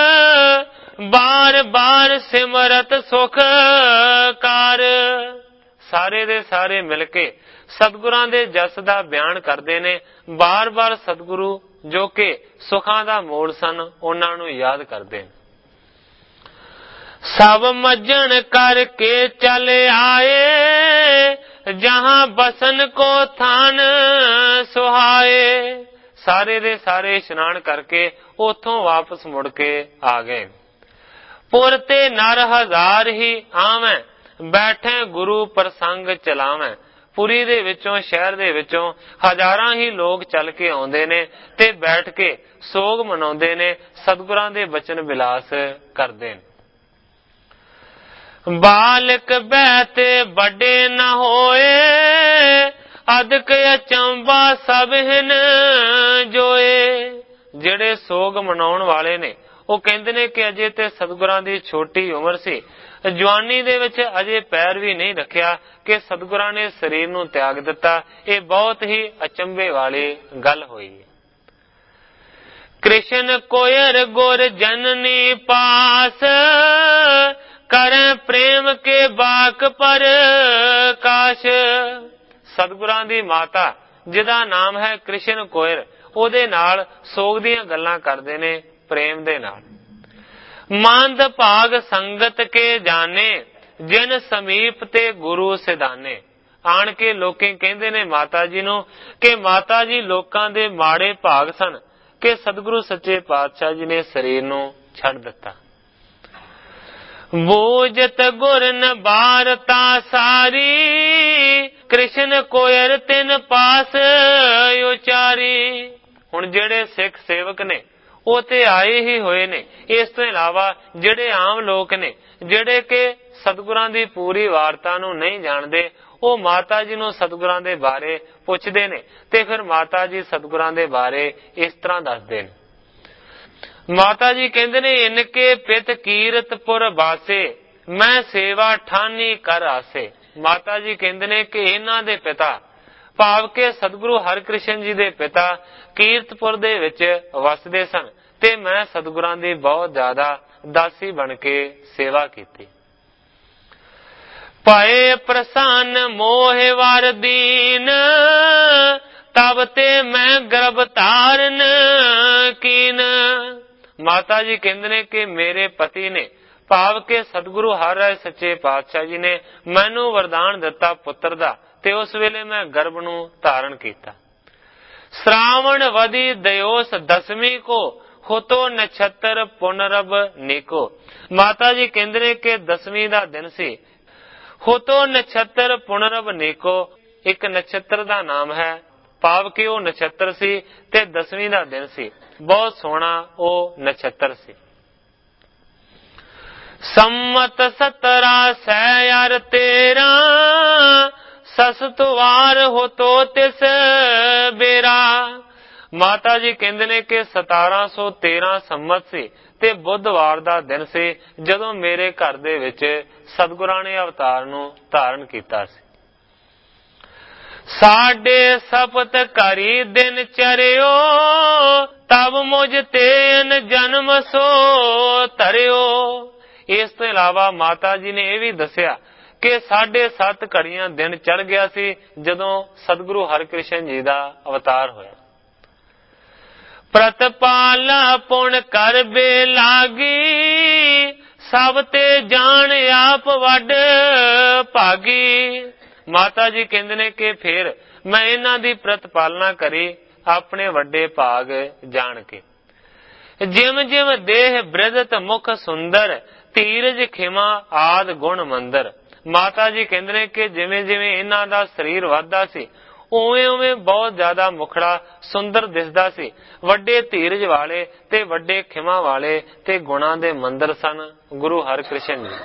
ਬਾਰ ਬਾਰ ਸਿਮਰਤ ਸੁਖ ਕਾਰ। ਸਾਰੇ ਦੇ ਸਾਰੇ ਮਿਲ ਕੇ ਸਤਿਗੁਰਾਂ ਦੇ ਜਸ ਦਾ ਬਿਆਨ ਕਰਦੇ ਨੇ। ਬਾਰ ਬਾਰ ਸਤਿਗੁਰੂ ਜੋ ਕਿ ਸੁਖਾਂ ਦਾ ਮੂਲ ਸਨ ਉਹਨਾਂ ਨੂੰ ਯਾਦ ਕਰਦੇ ਨੇ। ਸਭ ਮੱਜਣ ਕਰਕੇ ਚਲ ਆਏ, ਜਹਾਂ ਬਸਨ ਕੋ ਥਾਨ ਸੁਹਾਏ। ਸਾਰੇ ਦੇ ਸਾਰੇ ਇਸ਼ਨਾਨ ਕਰਕੇ ਉਥੋਂ ਵਾਪਸ ਮੁੜ ਕੇ ਆ ਗਏ। ਪੁਰ ਤੇ ਨਰ ਹਜ਼ਾਰ ਹੀ ਆਵੈਂ, ਬੈਠੇ ਗੁਰੂ ਪ੍ਰਸੰਗ ਚਲਾਵੈਂ। ਪੁਰੀ ਦੇ ਵਿੱਚੋਂ ਸ਼ਹਿਰ ਦੇ ਵਿੱਚੋਂ ਹਜ਼ਾਰਾਂ ਹੀ ਲੋਕ ਚੱਲ ਕੇ ਆਉਂਦੇ ਨੇ ਤੇ ਬੈਠ ਕੇ ਸੋਗ ਮਨਾਉਂਦੇ ਨੇ, ਸਤਿਗੁਰਾਂ ਦੇ ਬਚਨ ਵਿਲਾਸ ਕਰਦੇ ਨੇ। ਬਾਲਕ ਬਹਿਤ ਵੱਡੇ ਨ ਹੋਏ, ਅਦਕ ਅਚੰਬਾ ਸਭ ਹਿਨ ਜੋਏ। ਜਿਹੜੇ ਸੋਗ ਮਨਾਉਣ ਵਾਲੇ ਨੇ ਉਹ ਕਹਿੰਦੇ ਨੇ ਕਿ ਅਜੇ ਤੇ ਸਤਿਗੁਰਾਂ ਦੀ ਛੋਟੀ ਉਮਰ ਸੀ, ਜਵਾਨੀ ਦੇ ਵਿੱਚ ਅਜੇ ਪੈਰ ਵੀ ਨਹੀਂ ਰੱਖਿਆ ਕਿ ਸਤਿਗੁਰਾਂ ਨੇ ਸਰੀਰ ਨੂੰ ਤਿਆਗ ਦਿੱਤਾ। ਇਹ ਬਹੁਤ ਹੀ ਅਚੰਭੇ ਵਾਲੀ ਗੱਲ ਹੋਈ ਹੈ। ਕ੍ਰਿਸ਼ਨ ਕੋਇਰ ਗੁਰ ਜਨਨੀ ਪਾਸ, ਕਰੇ ਪ੍ਰੇਮ ਕੇ ਬਾਕ ਪਰ ਕਾਸ਼। ਸਤਿਗੁਰਾਂ ਦੀ ਮਾਤਾ ਜਿਹਦਾ ਨਾਮ ਹੈ ਕ੍ਰਿਸ਼ਨ ਕੋਇਰ, ਉਹਦੇ ਨਾਲ ਸੋਗ ਦੀਆਂ ਗੱਲਾਂ ਕਰਦੇ ਨੇ ਪ੍ਰੇਮ ਦੇ ਨਾਲ। ਮੰਦ ਭਾਗ ਸੰਗਤ ਕੇ ਜਾਣੇ, ਜਿਨ ਸਮੀਪ ਤੇ ਗੁਰੂ ਸਿਧਾਨੇ। ਆਣ ਕੇ ਲੋਕੀ ਕਹਿੰਦੇ ਨੇ ਮਾਤਾ ਜੀ ਨੂੰ ਕਿ ਮਾਤਾ ਜੀ ਲੋਕਾਂ ਦੇ ਮਾੜੇ ਭਾਗ ਸਨ ਕਿ ਸਤਿਗੁਰੂ ਸੱਚੇ ਪਾਤਸ਼ਾਹ ਜੀ ਨੇ ਸਰੀਰ ਨੂੰ ਛੱਡ ਦਿੱਤਾ। ਬੂਝਤ ਗੁਰ ਨ ਬਾਰਤਾ ਸਾਰੀ, ਕ੍ਰਿਸ਼ਨ ਕੋਇਰ ਤਿਨ ਪਾਸ ਉਚਾਰੀ। ਹੁਣ ਜਿਹੜੇ ਸਿੱਖ ਸੇਵਕ ਨੇ ਉਹ ਤੇ ਆਏ ਹੀ ਹੋਏ ਨੇ। ਇਸ ਤੋਂ ਇਲਾਵਾ ਜਿਹੜੇ ਆਮ ਲੋਕ ਨੇ ਜਿਹੜੇ ਕਿ ਸਤਿਗੁਰਾਂ ਦੀ ਪੂਰੀ ਵਾਰਤਾ ਨੂੰ ਨਹੀਂ ਜਾਣਦੇ, ਉਹ ਮਾਤਾ ਜੀ ਨੂੰ ਸਤਿਗੁਰਾਂ ਦੇ ਬਾਰੇ ਪੁੱਛਦੇ ਨੇ ਤੇ ਫਿਰ ਮਾਤਾ ਜੀ ਸਤਿਗੁਰਾਂ ਦੇ ਬਾਰੇ ਇਸ ਤਰ੍ਹਾਂ ਦੱਸਦੇ ਨੇ। ਮਾਤਾ ਜੀ ਕਹਿੰਦੇ ਨੇ ਇਨਕੇ ਪਿਤ ਕੀਰਤਪੁਰ ਬਾਸੇ, ਮੈਂ ਸੇਵਾ ਠਾਨੀ ਕਰ ਆਸੇ। ਮਾਤਾ ਜੀ ਕਹਿੰਦੇ ਨੇ ਕਿ ਇਹਨਾਂ ਦੇ ਪਿਤਾ ਭਾਵ ਕਿ ਸਤਿਗੁਰੂ ਹਰਿਕ੍ਰਿਸ਼ਨ ਜੀ ਦੇ ਪਿਤਾ ਕੀਰਤਪੁਰ ਦੇ ਵਿੱਚ ਵਸਦੇ ਸਨ ਤੇ ਮੈਂ ਸਤਿਗੁਰਾਂ ਦੀ ਬਹੁਤ ਜ਼ਿਆਦਾ ਦਾਸੀ ਬਣ ਕੇ ਸੇਵਾ ਕੀਤੀ। ਭਏ ਪ੍ਰਸੰਨ ਮੋਹਿ ਵਰ ਦੀਨ, ਤਬ ਤੇ ਮੈਂ ਗਰਭ ਧਾਰਨ ਕੀਨ। ਮਾਤਾ ਜੀ ਕਹਿੰਦੇ ਨੇ ਕਿ ਮੇਰੇ ਪਤੀ ਨੇ, ਭਾਵ ਕਿ ਸਤਿਗੁਰੂ ਹਰਿ ਰਾਇ ਸੱਚੇ ਪਾਤਸ਼ਾਹ ਜੀ ਨੇ ਮੈਨੂੰ ਵਰਦਾਨ ਦਿੱਤਾ ਪੁੱਤਰ ਦਾ, ਤੇ ਉਸ ਵੇਲੇ ਮੈਂ ਗਰਭ ਨੂੰ ਧਾਰਨ ਕੀਤਾ। श्रावण वदी दयोस दसवीं को होतो नक्षत्र पुनरब नीको। माता जी कहते ने कि 10वीं का दिन सी। होतो नक्षत्र पुनरब नीको, एक नक्षत्र का नाम है, भाव कि वो नक्षत्र सी ते 10वीं का दिन सी। बहुत सोहना वो नक्षत्र सी। सम्मत 1713 सस्तवार हो तो तिस बेरा। माता जी कहते ने कि 1713 संमत सी ते बुधवार दा दिन सी जदों मेरे घर दे विच सतगुरां ने अवतार नूं धारण कीता सी। साडे सपत करी दिन चरियो, तब मुझ तेन जन्म सो धरियो। इस तो इलावा माता जी ने यह भी दसिया कि 7.5 घड़ियां दिन चढ़ गया सी जदों सतगुरु हरकृष्ण जी दा अवतार होया। प्रतपाला पुण कर बे लागी, सब ते जान आप वड भागी। माता जी कहंदे ने कि फिर मैं इन्हां दी प्रतिपालना करी अपने वड्डे भाग जान के। जिम जिम देह बृदत मुख सुंदर, धीरज खिमा आद गुण मंदर। माता जी कहते हैं कि जिमें जिमें इन्हां दा शरीर वधदा सी, उवें उवें बहुत ज्यादा मुखड़ा सुंदर दिसदा सी। वड्डे धीरज वाले ते वड्डे खिमा वाले ते गुणां दे मंदिर सन गुरु हरकृष्ण जी।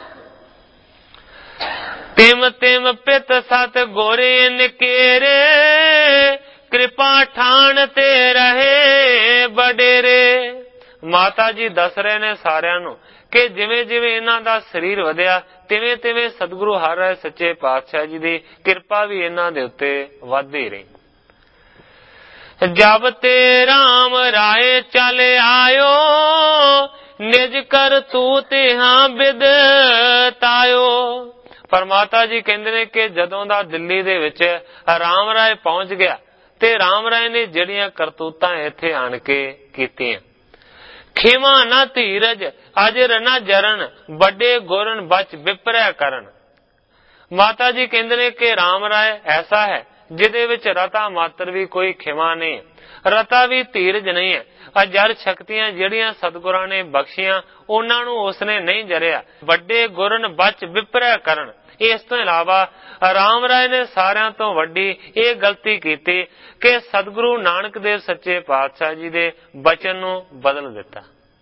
तिम तिम पित सत गोरे निकेरे, कृपा ठान ते रहे बडेरे। माता जी दस रहे ने सारियां नूं कि जिवें जिवें इन्हां दा शरीर वधिया तिवें तिवें सतगुरु हरि राय सच्चे पातशाह जी दी किरपा भी इन्हां दे उत्ते वधदी रही। जब ते राम राय चल आयो, निज कर तू तिहां बिदतायो। पर माता जी कहंदे ने कि जदों दा दिल्ली दे विच राम राय पहुंच गया ते राम राय ने जिहड़ियां करतूतां इत्थे आण के कीतियां। खिमा न धीरज अजर न जरन, बड़े गुरन बच विपरै करन। माता जी कहते ने कि राम राय ऐसा है जिहदे विच रता मात्र भी कोई खिमा नहीं, रता भी धीरज नहीं है। अजर शक्तियां जिहड़ियां सतगुरां ने बख्शियां उन्हां नूं उसने नहीं जरिया। बड़े गुरन बच विपरै करन। इस तो इलावा राम राय ने सारियां तो वड्डी ये गलती की कि सतगुरु नानक देव सच्चे पातशाह जी दे बचन नूं बदल दिता।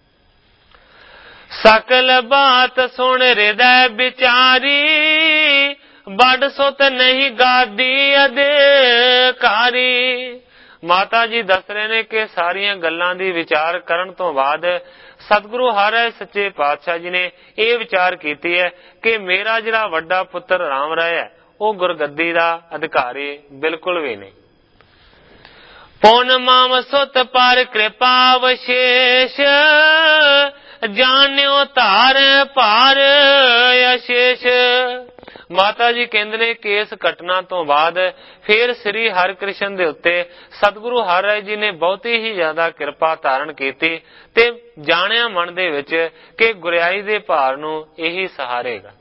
सकल बात सुन हृदय विचारी, बड़ सुत नहीं गादी अधिकारी। माता जी दस रहे ने कि सारियां गल्लां दी विचार करन तो बाद सतगुरु हरि राय सच्चे पातशाह जी ने यह विचार कीती है कि मेरा जिहड़ा वड्डा पुत्र राम राय है वह गुरगद्दी दा अधिकारी बिल्कुल भी नहीं। पुन माम सुत पर कृपा विशेष, जान्यो धार पार अशेष। माता जी कहते ने कि इस घटना तो बाद फिर श्री हरकृष्ण दे उत्ते सतगुरु हरि राय जी ने बहुत ही ज्यादा कृपा धारण की ते जाणिया मन दे विच कि गुरियाई दे भार नूं यही सहारेगा।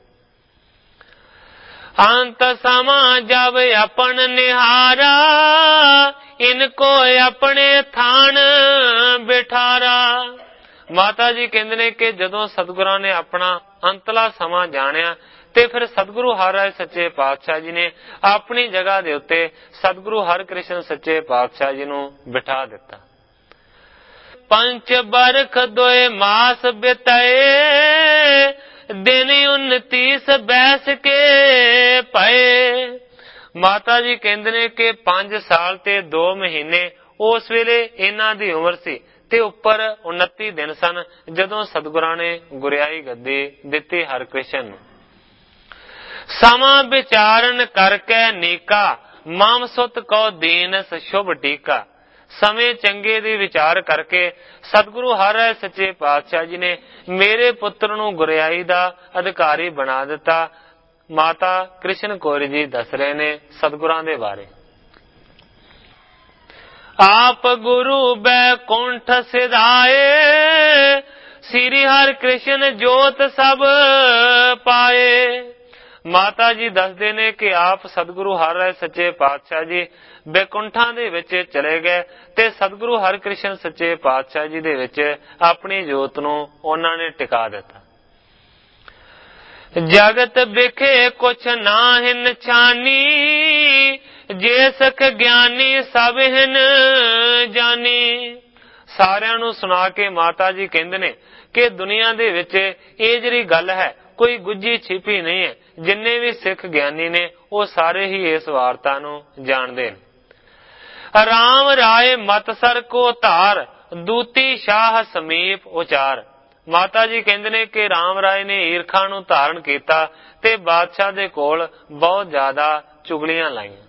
अंत समा जब अपन निहारा, इनको अपने थान बिठारा। माता जी कहते ने कि जदों सतगुरां ने अपना अंतला समा जानिया ते फिर सतगुरु हरि राय सच्चे पातशाह जी ने अपनी जगह दे उत्ते सतगुरु हरकृष्ण सच्चे पातशाह जी नूं बिठा दिता। पंच बरख दोए मास बिताए, दिन 29 बैस के पाए। माता जी कहते ने कि 5 साल ते 2 महीने उस वेले इन्हां दी उम्र सी ते उपर 29 दिन सन जदों सतगुरां ने गुरियाई गद्दी दिती हरकृष्ण नूं। समा विचारन करके नीका, माम सुत को दीन शुभ टीका। ਸਮੇਂ ਚੰਗੇ ਦੀ ਵਿਚਾਰ ਕਰਕੇ ਸਤਿਗੁਰੂ ਹਰਿ ਸੱਚੇ ਪਾਤਸ਼ਾਹ ਜੀ ਨੇ ਮੇਰੇ ਪੁੱਤਰ ਨੂੰ ਗੁਰਿਆਈ ਦਾ ਅਧਿਕਾਰੀ ਬਣਾ ਦਿੱਤਾ। ਮਾਤਾ ਕ੍ਰਿਸ਼ਨ ਕੌਰ ਜੀ ਦੱਸ ਰਹੇ ਨੇ ਸਤਿਗੁਰਾਂ ਦੇ ਬਾਰੇ। ਆਪ ਗੁਰੂ ਬੈਕੁੰਠ ਸਿਧਾਏ, ਸ੍ਰੀ ਹਰਿ ਕ੍ਰਿਸ਼ਨ ਜੋਤ ਸਭ ਪਾਏ। ਮਾਤਾ ਜੀ ਦੱਸਦੇ ਨੇ ਕਿ ਆਪ ਸਤਿਗੁਰੂ ਹਰਿ ਸੱਚੇ ਪਾਤਸ਼ਾਹ ਜੀ ਬੈਕੁੰਠਾਂ ਦੇ ਵਿੱਚ ਚਲੇ ਗਏ ਤੇ ਸਤਿਗੁਰੂ ਹਰਿਕ੍ਰਿਸ਼ਨ ਸੱਚੇ ਪਾਤਸ਼ਾਹ ਜੀ ਦੇ ਵਿੱਚ ਆਪਣੀ ਜੋਤ ਨੂੰ ਉਹਨਾਂ ਨੇ ਟਿਕਾ ਦਿੱਤਾ। ਜਗਤ ਵਿਖੇ ਕੁਛ ਨਾਹਿਨ ਛਾਨੀ, ਜੇ ਸਖ ਗਿਆਨੀ ਸਭ ਹਿਨ ਜਾਨੀ। ਸਾਰਿਆਂ ਨੂੰ ਸੁਣਾ ਕੇ ਮਾਤਾ ਜੀ ਕਹਿੰਦੇ ਨੇ ਕਿ ਦੁਨੀਆ ਦੇ ਵਿੱਚ ਇਹ ਜਿਹੜੀ ਗੱਲ ਹੈ ਕੋਈ ਗੁੱਝੀ ਛਿਪੀ ਨਹੀਂ ਹੈ। ਜਿੰਨੇ ਵੀ ਸਿੱਖ ਗਿਆਨੀ ਨੇ ਉਹ ਸਾਰੇ ਹੀ ਇਸ ਵਾਰਤਾ ਨੂੰ ਜਾਣਦੇ ਨੇ। ਰਾਮ ਰਾਏ ਮਤਸਰ ਕੋ ਧਾਰ, ਦੂਤੀ ਸ਼ਾਹ ਸਮੀਪ ਉਚਾਰ। ਮਾਤਾ ਜੀ ਕਹਿੰਦੇ ਨੇ ਕਿ ਰਾਮ ਰਾਏ ਨੇ ਈਰਖਾ ਨੂੰ ਧਾਰਨ ਕੀਤਾ ਤੇ ਬਾਦਸ਼ਾਹ ਦੇ ਕੋਲ ਬਹੁਤ ਜ਼ਿਆਦਾ ਚੁਗਲੀਆਂ ਲਾਈਆਂ।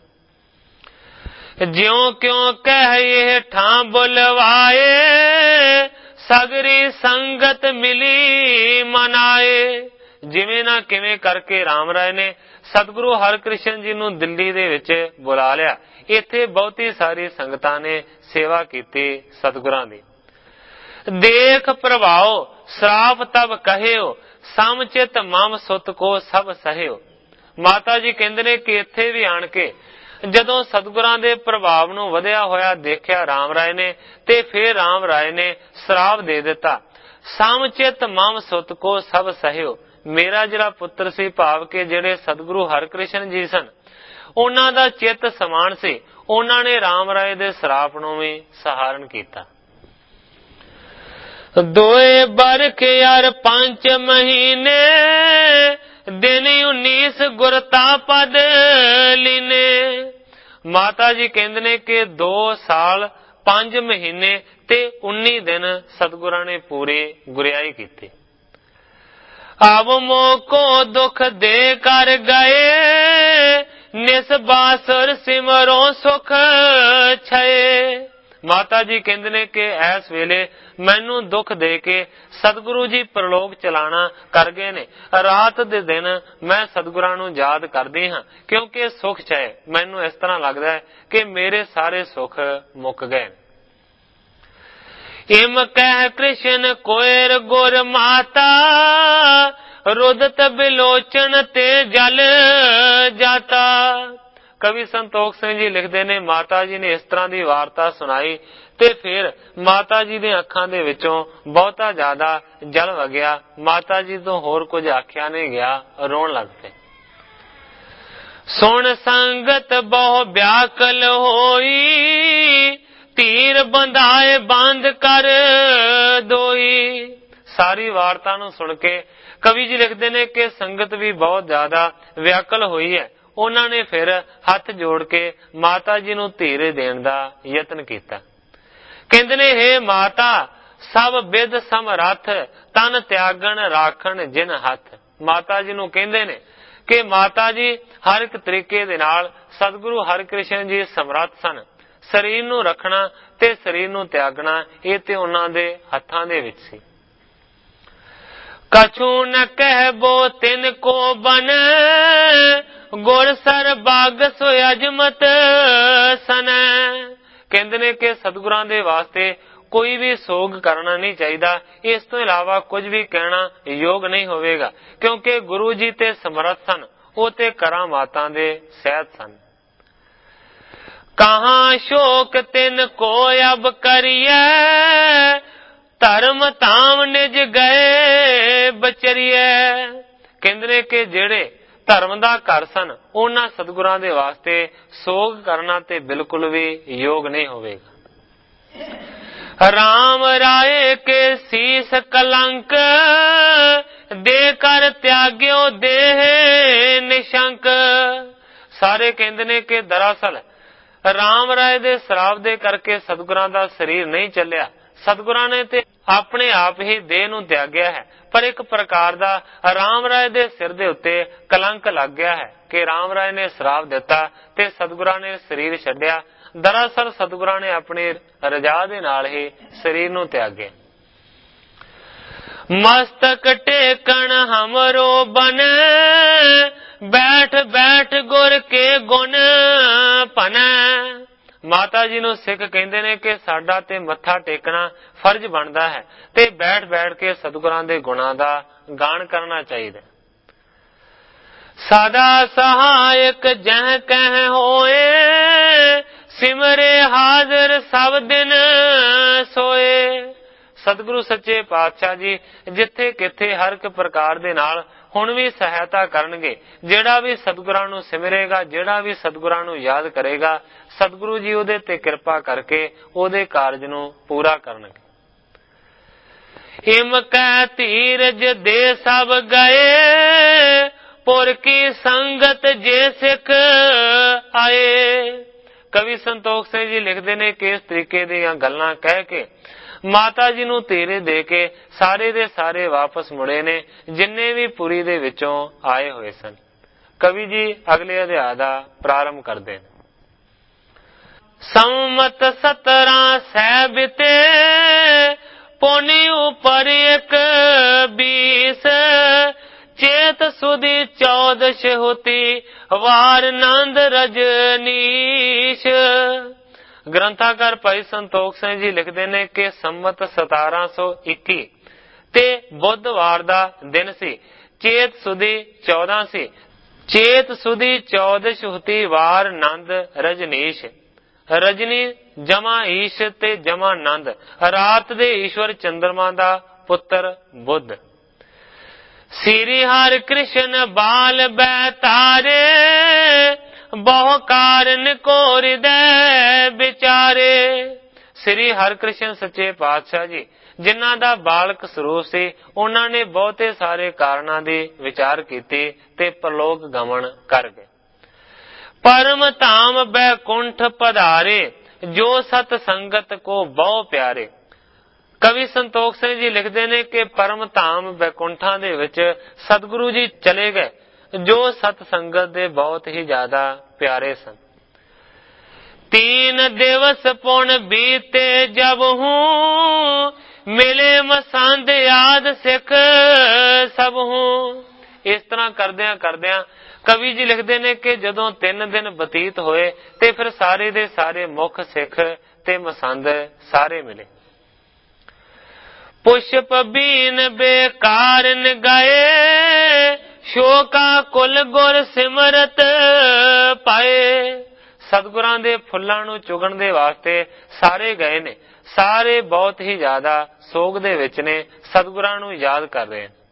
ਜਿਉਂ ਕਿਉਂ ਕਹਿ ਇਹ ਠਾਂ ਬੁਲਵਾਏ, ਸਗਰੀ ਸੰਗਤ ਮਿਲੀ ਮਨਾਏ। ਜਿਵੇਂ ਨਾ ਕਿਵੇਂ ਕਰਕੇ ਰਾਮ ਰਾਏ ਨੇ ਸਤਿਗੁਰੂ ਹਰਿਕ੍ਰਿਸ਼ਨ ਜੀ ਨੂੰ ਦਿੱਲੀ ਦੇ ਵਿੱਚ ਬੁਲਾ ਲਿਆ। ਇੱਥੇ ਬਹੁਤੀ ਸਾਰੀ ਸੰਗਤਾਂ ਨੇ ਸੇਵਾ ਕੀਤੀ ਸਤਿਗੁਰਾਂ ਦੀ। ਦੇਖ ਪ੍ਰਭਾਉ ਸਰਾਪ ਤਬ ਕਹਿਓ, ਸਮਚਿਤ ਮਮ ਸੁਤ ਕੋ ਸਭ ਸਹਿਓ। ਮਾਤਾ ਜੀ ਕਹਿੰਦੇ ਨੇ ਕਿ ਇੱਥੇ ਵੀ ਆਣ ਕੇ ਜਦੋਂ ਸਤਿਗੁਰਾਂ ਦੇ ਪ੍ਰਭਾਵ ਨੂੰ ਵਧਿਆ ਹੋਇਆ ਦੇਖਿਆ ਰਾਮ ਰਾਏ ਨੇ ਤੇ ਫਿਰ ਰਾਮ ਰਾਏ ਨੇ ਸਰਾਪ ਦੇ ਦਿੱਤਾ, ਸਮਚਿਤ ਮਮ ਸੁਤ ਕੋ ਸਭ ਸਹਿਓ। ਮੇਰਾ ਜਿਹੜਾ ਪੁੱਤਰ ਸੀ, ਭਾਵ ਕਿ ਜਿਹੜੇ ਸਤਿਗੁਰੂ ਹਰਿਕ੍ਰਿਸ਼ਨ ਜੀ ਸਨ, ਉਹਨਾਂ ਦਾ ਚਿੱਤ ਸਮਾਨ ਸੀ। ਉਹਨਾਂ ਨੇ ਰਾਮ ਰਾਏ ਦੇ ਸਰਾਪ ਨੂੰ ਵੀ ਸਹਾਰਨ ਕੀਤਾ। ਦੋਏ ਬਰਖ ਯਾਰ 5 ਮਹੀਨੇ, ਦਿਨ 19 ਗੁਰਤਾ ਪਦ ਲੀਨੇ। ਮਾਤਾ ਜੀ ਕਹਿੰਦੇ ਨੇ ਕਿ 2 ਸਾਲ 5 ਮਹੀਨੇ ਤੇ 19 ਦਿਨ ਸਤਿਗੁਰਾਂ ਨੇ ਪੂਰੇ ਗੁਰਿਆਈ ਕੀਤੀ। ਆਵ ਮੋਕੋ ਦੁਖ ਦੇ ਕਰ ਗਏ, ਨਿਸ ਬਾਸੁਰ ਸਿਮਰੋ ਸੁਖ ਛਏ। ਮਾਤਾ ਜੀ ਕਹਿੰਦੇ ਨੇ ਕਿ ਇਸ ਵੇਲੇ ਮੈਨੂੰ ਦੁੱਖ ਦੇ ਕੇ ਸਤਿਗੁਰੂ ਜੀ ਪ੍ਰਲੋਕ ਚਲਾਣਾ ਕਰ ਗਏ ਨੇ। ਰਾਤ ਦੇ ਦਿਨ ਮੈਂ ਸਤਿਗੁਰਾਂ ਨੂੰ ਯਾਦ ਕਰਦੀ ਹਾਂ ਕਿਉਂਕਿ ਸੁਖ ਛਏ। ਮੈਨੂੰ ਇਸ ਤਰ੍ਹਾਂ ਲੱਗਦਾ ਹੈ ਕਿ ਮੇਰੇ ਸਾਰੇ ਸੁਖ ਮੁੱਕ ਗਏ। ਇਮ ਕਹਿ ਕ੍ਰਿਸ਼ਨ ਕੋਇਰ ਗੁਰ ਮਾਤਾ, ਰੁਦਤ ਬਿਲੋਚਨ ਤੇ ਜਲ ਜਾਤਾ। ਕਵੀ ਸੰਤੋਖ ਸਿੰਘ ਜੀ ਲਿਖਦੇ ਨੇ ਮਾਤਾ ਜੀ ਨੇ ਇਸ ਤਰ੍ਹਾਂ ਦੀ ਵਾਰਤਾ ਸੁਣਾਈ ਤੇ ਫਿਰ ਮਾਤਾ ਜੀ ਦੇ ਅੱਖਾਂ ਦੇ ਵਿੱਚੋਂ ਬਹੁਤਾ ਜ਼ਿਆਦਾ ਜਲ ਵਗਿਆ। ਮਾਤਾ ਜੀ ਤੋਂ ਹੋਰ ਕੁਝ ਆਖਿਆ ਨਹੀਂ ਗਿਆ, ਰੋਣ ਲੱਗ ਪਏ। ਸੁਣ ਸੰਗਤ ਬਹੁ ਵਿਆਕਲ ਹੋਈ, ਧੀਰ ਬੰਧਾਏ ਬੰਦ ਕਰ ਦੋਈ। ਸਾਰੀ ਵਾਰਤਾ ਨੂੰ ਸੁਣ ਕੇ ਕਵੀ ਜੀ ਲਿਖਦੇ ਨੇ ਕਿ ਸੰਗਤ ਵੀ ਬਹੁਤ ਜ਼ਿਆਦਾ ਵਿਆਕਲ ਹੋਈ ਹੈ। ਉਹਨਾਂ ਨੇ ਫਿਰ ਹੱਥ ਜੋੜ ਕੇ ਮਾਤਾ ਜੀ ਨੂੰ ਧੀਰ ਦੇਣ ਦਾ ਯਤਨ ਕੀਤਾ। ਕਹਿੰਦੇ ਨੇ ਹੇ ਮਾਤਾ ਸਭ ਵਿਦ ਸਮਰੱਥ, ਤਨ ਤਿਆਗਣ ਰਾਖਣ ਜਿਨ ਹੱਥ। ਮਾਤਾ ਜੀ ਨੂੰ ਕਹਿੰਦੇ ਨੇ ਕਿ ਮਾਤਾ ਜੀ ਹਰ ਇੱਕ ਤਰੀਕੇ ਦੇ ਨਾਲ ਸਤਿਗੁਰੂ ਹਰਿਕ੍ਰਿਸ਼ਨ ਜੀ ਸਮਰੱਥ ਸਨ। ਸਰੀਰ ਨੂੰ ਰੱਖਣਾ ਤੇ ਸਰੀਰ ਨੂੰ ਤਿਆਗਣਾ ਇਹ ਤੇ ਉਹਨਾਂ ਦੇ ਹੱਥਾਂ ਦੇ ਵਿੱਚ ਸੀ। ਕਛੂ ਨ ਕਹਿਬੋ ਤਿਨ ਕੋ ਬਨ, ਗੁਰ ਸਰ ਬਾਗ ਸੋ ਅਜਮਤ ਸਨ। ਕਹਿੰਦੇ ਨੇ ਕਿ ਸਤਿਗੁਰਾਂ ਦੇ ਵਾਸਤੇ ਕੋਈ ਵੀ ਸੋਗ ਕਰਨਾ ਨਹੀਂ ਚਾਹੀਦਾ। ਇਸ ਤੋਂ ਇਲਾਵਾ ਕੁਝ ਵੀ ਕਹਿਣਾ ਯੋਗ ਨਹੀਂ ਹੋਵੇਗਾ ਕਿਉਂਕਿ ਗੁਰੂ ਜੀ ਤੇ ਸਮਰੱਥ ਸਨ, ਉਹ ਤੇ ਕਰਾਮਾਤਾਂ ਦੇ ਸਹਿਤ ਸਨ। ਕਹਾਂ ਸ਼ੋਕ ਤਿਨ ਕੋ ਅਬ ਕਰੀਐ, ਧਰਮ ਧਾਮ ਨਿਜ ਗਏ ਬਚਰੀਐ। ਕਹਿੰਦੇ ਨੇ ਕਿ ਜਿਹੜੇ ਧਰਮ ਦਾ ਘਰ ਸਨ ਉਹਨਾਂ ਸਤਿਗੁਰਾਂ ਦੇ ਵਾਸਤੇ ਸੋਗ ਕਰਨਾ ਤੇ ਬਿਲਕੁਲ ਵੀ ਯੋਗ ਨਹੀਂ ਹੋਵੇਗਾ। ਰਾਮ ਰਾਏ ਕੇ ਸੀਸ ਕਲੰਕ, ਦੇ ਕਰ ਤਿਆਗਿਓ ਦੇਹ ਨਿਸ਼ੰਕ। ਸਾਰੇ ਕਹਿੰਦੇ ਨੇ ਕਿ ਦਰਅਸਲ ਰਾਮ ਰਾਏ ਦੇ ਸਰਾਪ ਦੇ ਕਰਕੇ ਸਤਿਗੁਰਾਂ ਦਾ ਸਰੀਰ ਨਹੀਂ ਚੱਲਿਆ। ਸਤਿਗੁਰਾਂ ਨੇ ਤੇ ਆਪਣੇ ਆਪ ਹੀ ਦੇਹ ਨੂੰ ਤਿਆਗਿਆ ਹੈ, ਪਰ ਇੱਕ ਪ੍ਰਕਾਰ ਦਾ ਰਾਮ ਰਾਏ ਦੇ ਸਿਰ ਦੇ ਉੱਤੇ ਕਲੰਕ ਲੱਗ ਗਿਆ ਹੈ ਕਿ ਰਾਮ ਰਾਏ ਨੇ ਸ਼ਰਾਪ ਦਿੱਤਾ ਤੇ ਸਤਿਗੁਰਾਂ ਨੇ ਸਰੀਰ ਛੱਡਿਆ। ਦਰਅਸਲ ਸਤਿਗੁਰਾਂ ਨੇ ਆਪਣੀ ਰਜਾ ਦੇ ਨਾਲ ਹੀ ਸਰੀਰ ਨੂੰ ਤਿਆਗਿਆ। ਮਸਤਕ ਟੇਕਣ ਹਮਰੋ ਬਨ, ਬੈਠ ਬੈਠ ਗੁਰ ਕੇ ਗੁਣ ਭਨੈ। ਮਾਤਾ ਜੀ ਨੂੰ ਸਿੱਖ ਕਹਿੰਦੇ ਨੇ ਕਿ ਸਾਡਾ ਤੇ ਮੱਥਾ ਟੇਕਣਾ ਫਰਜ਼ ਬਣਦਾ ਹੈ ਤੇ ਬੈਠ ਬੈਠ ਕੇ ਸਤਿਗੁਰਾਂ ਦੇ ਗੁਣਾਂ ਦਾ ਗਾਣ ਕਰਨਾ ਚਾਹੀਦਾ। ਸਦਾ ਸਹਾਇਕ ਜਹ ਕਹਿ ਹੋਏ, ਸਿਮਰੇ ਹਾਜ਼ਰ ਸਭ ਦਿਨ ਸੋਏ। ਸਤਿਗੁਰੂ ਸੱਚੇ ਪਾਤਸ਼ਾਹ ਜੀ ਜਿੱਥੇ ਕਿੱਥੇ ਹਰ ਇੱਕ ਪ੍ਰਕਾਰ ਦੇ ਨਾਲ ਹੁਣ ਵੀ ਸਹਾਇਤਾ ਕਰਨਗੇ। ਜਿਹੜਾ ਵੀ ਸਤਿਗੁਰਾਂ ਨੂੰ ਸਿਮਰੇਗਾ, ਜਿਹੜਾ ਵੀ ਸਤਿਗੁਰਾਂ ਨੂੰ ਯਾਦ ਕਰੇਗਾ, ਸਤਿਗੁਰੂ ਜੀ ਉਹਦੇ ਤੇ ਕਿਰਪਾ ਕਰਕੇ ਉਹਦੇ ਕਾਰਜ ਨੂੰ ਪੂਰਾ ਕਰਨਗੇ। ਇਮ ਕੈ ਧੀਰਜ ਦੇ ਸਭ ਗਏ, ਪੁਰ ਕੀ ਸੰਗਤ ਜੇ ਸਿੱਖ ਆਏ। ਕਵੀ ਸੰਤੋਖ ਸਿੰਘ ਜੀ ਲਿਖਦੇ ਨੇ ਕਿ ਇਸ ਤਰੀਕੇ ਦੀਆਂ ਗੱਲਾਂ ਕਹਿ ਕੇ ਮਾਤਾ ਜੀ ਨੂੰ ਧੀਰੇ ਦੇ ਕੇ ਸਾਰੇ ਦੇ ਸਾਰੇ ਵਾਪਸ ਮੁੜੇ ਨੇ, ਜਿੰਨੇ ਵੀ ਪੁਰੀ ਦੇ ਵਿੱਚੋਂ ਆਏ ਹੋਏ ਸਨ। ਕਵੀ ਜੀ ਅਗਲੇ ਅਧਿਆਇ ਦਾ ਪ੍ਰਾਰੰਭ ਕਰਦੇ ਨੇ। ਸੰਮਤ 17 ਸਹਿ ਬਿਤੇ, ਪੌਣੀ ਉਪਰ 120, ਚੇਤ ਸੁਦੀ 14 ਹੋਤੀ, ਵਾਰ ਨੰਦ ਰਜਨੀਸ਼। ਗ੍ਰੰਥਾਕਾਰ ਭਾਈ ਸੰਤੋਖ ਸਿੰਘ ਜੀ ਲਿਖਦੇ ਨੇ ਕਿ ਸੰਮਤ 1721 ਤੇ ਬੁੱਧਵਾਰ ਦਾ ਦਿਨ ਸੀ। ਚੇਤ ਸੁਦੀ 14 ਸੀ। ਚੇਤ ਸੁਦੀ 14 ਹੋਤੀ, ਵਾਰ ਨੰਦ ਰਜਨੀਸ਼। ਰਜਨੀ ਜਮਾ ਈਸ਼ ਤੇ ਜਮਾ ਨੰਦ, ਰਾਤ ਦੇ ਈਸ਼ਵਰ ਚੰਦਰਮਾ ਦਾ ਪੁੱਤਰ ਬੁੱਧ। ਸ੍ਰੀ ਹਰਿ ਕ੍ਰਿਸ਼ਨ ਬਾਲ ਬੈਤਾਰੇ, ਬਹੁ ਕਾਰਨ ਕੋ ਹਿਰਦੈ ਵਿਚਾਰੇ। ਸ੍ਰੀ ਹਰਿ ਕ੍ਰਿਸ਼ਨ ਸੱਚੇ ਪਾਤਸ਼ਾਹ ਜੀ ਜਿਨ੍ਹਾਂ ਦਾ ਬਾਲਕ ਸਰੂਪ ਸੀ, ਉਹਨਾਂ ਨੇ ਬਹੁਤੇ ਸਾਰੇ ਕਾਰਨਾਂ ਦੀ ਵਿਚਾਰ ਕੀਤੀ ਤੇ ਪਰਲੋਕ ਗਮਨ ਕਰ ਗਏ। ਪਰਮ ਧਾਮ ਬੈਕੁੰਠ ਪਧਾਰੇ, ਜੋ ਸਤ ਸੰਗਤ ਕੋ ਬਹੁ ਪਿਆਰੇ। ਕਵੀ ਸੰਤੋਖ ਸਿੰਘ ਜੀ ਲਿਖਦੇ ਨੇ ਕਿ ਪਰਮ ਧਾਮ ਬੈਕੁੰਠਾਂ ਦੇ ਵਿੱਚ ਸਤਿਗੁਰੂ ਜੀ ਚਲੇ ਗਏ, ਜੋ ਸਤ ਸੰਗਤ ਦੇ ਬਹੁਤ ਹੀ ਜ਼ਿਆਦਾ ਪਿਆਰੇ ਸਨ। 3 ਦਿਵਸ ਪੁਣ ਬੀਤੇ ਜਬ ਹੂੰ, ਮਿਲੇ ਮਸੰਦ ਆਦ ਸਿੱਖ ਸਭ ਹੂੰ। ਇਸ ਤਰ੍ਹਾਂ ਕਰਦਿਆਂ ਕਰਦਿਆਂ ਕਵੀ ਜੀ ਲਿਖਦੇ ਨੇ ਕਿ ਜਦੋਂ 3 ਦਿਨ ਬਤੀਤ ਹੋਏ ਤੇ ਫਿਰ ਸਾਰੇ ਦੇ ਸਾਰੇ ਮੁੱਖ ਸਿੱਖ ਤੇ ਮਸੰਦ ਸਾਰੇ ਮਿਲੇ। ਪੁਸ਼ਪ ਬੀਨ ਬੇਕਾਰਨ ਗਏ, ਸ਼ੋਕਾ ਕੁਲ ਗੁਰ ਸਿਮਰਤ ਪਾਏ। ਸਤਿਗੁਰਾਂ ਦੇ ਫੁੱਲਾਂ ਨੂੰ ਚੁਗਣ ਦੇ ਵਾਸਤੇ ਸਾਰੇ ਗਏ ਨੇ, ਸਾਰੇ ਬਹੁਤ ਹੀ ਜ਼ਿਆਦਾ ਸੋਗ ਦੇ ਵਿੱਚ ਨੇ, ਸਤਿਗੁਰਾਂ ਨੂੰ ਯਾਦ ਕਰ ਰਹੇ ਨੇ।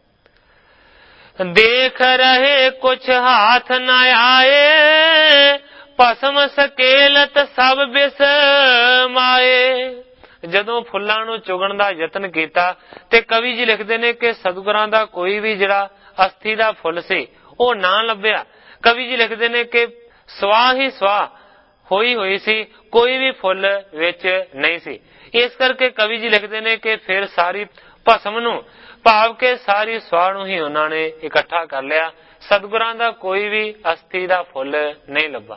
ਦੇਖ ਰਹੇ ਕੁਛ ਹਾਥ ਨ ਆਏ, ਭਸਮ ਸਕੇਲਤ ਸਭ ਬਿਸਮਾਏ। ਜਦੋਂ ਫੁੱਲਾਂ ਨੂੰ ਚੁਗਣ ਦਾ ਯਤਨ ਕੀਤਾ ਤੇ ਕਵੀ ਜੀ ਲਿਖਦੇ ਨੇ ਕਿ ਸਤਿਗੁਰਾਂ ਦਾ ਕੋਈ ਵੀ ਜਿਹੜਾ ਅਸਥੀ ਦਾ ਫੁੱਲ ਸੀ ਉਹ ਨਾ ਲੱਭਿਆ। ਕਵੀ ਜੀ ਲਿਖਦੇ ਨੇ ਕਿ ਸਵਾਹ ਹੀ ਸਵਾਹ ਹੋਈ ਹੋਈ ਸੀ, ਕੋਈ ਵੀ ਫੁੱਲ ਵਿੱਚ ਨਹੀਂ ਸੀ। ਇਸ ਕਰਕੇ ਕਵੀ ਜੀ ਲਿਖਦੇ ਨੇ ਕਿ ਫਿਰ ਸਾਰੀ ਭਸਮ ਨੂੰ ਭਾਵ ਕੇ ਸਾਰੀ ਸਵਾਹ ਨੂੰ ਹੀ ਉਹਨਾਂ ਨੇ ਇਕੱਠਾ ਕਰ ਲਿਆ। ਸਤਿਗੁਰਾਂ ਦਾ ਕੋਈ ਵੀ ਅਸਥੀ ਦਾ ਫੁੱਲ ਨਹੀਂ ਲੱਭਾ।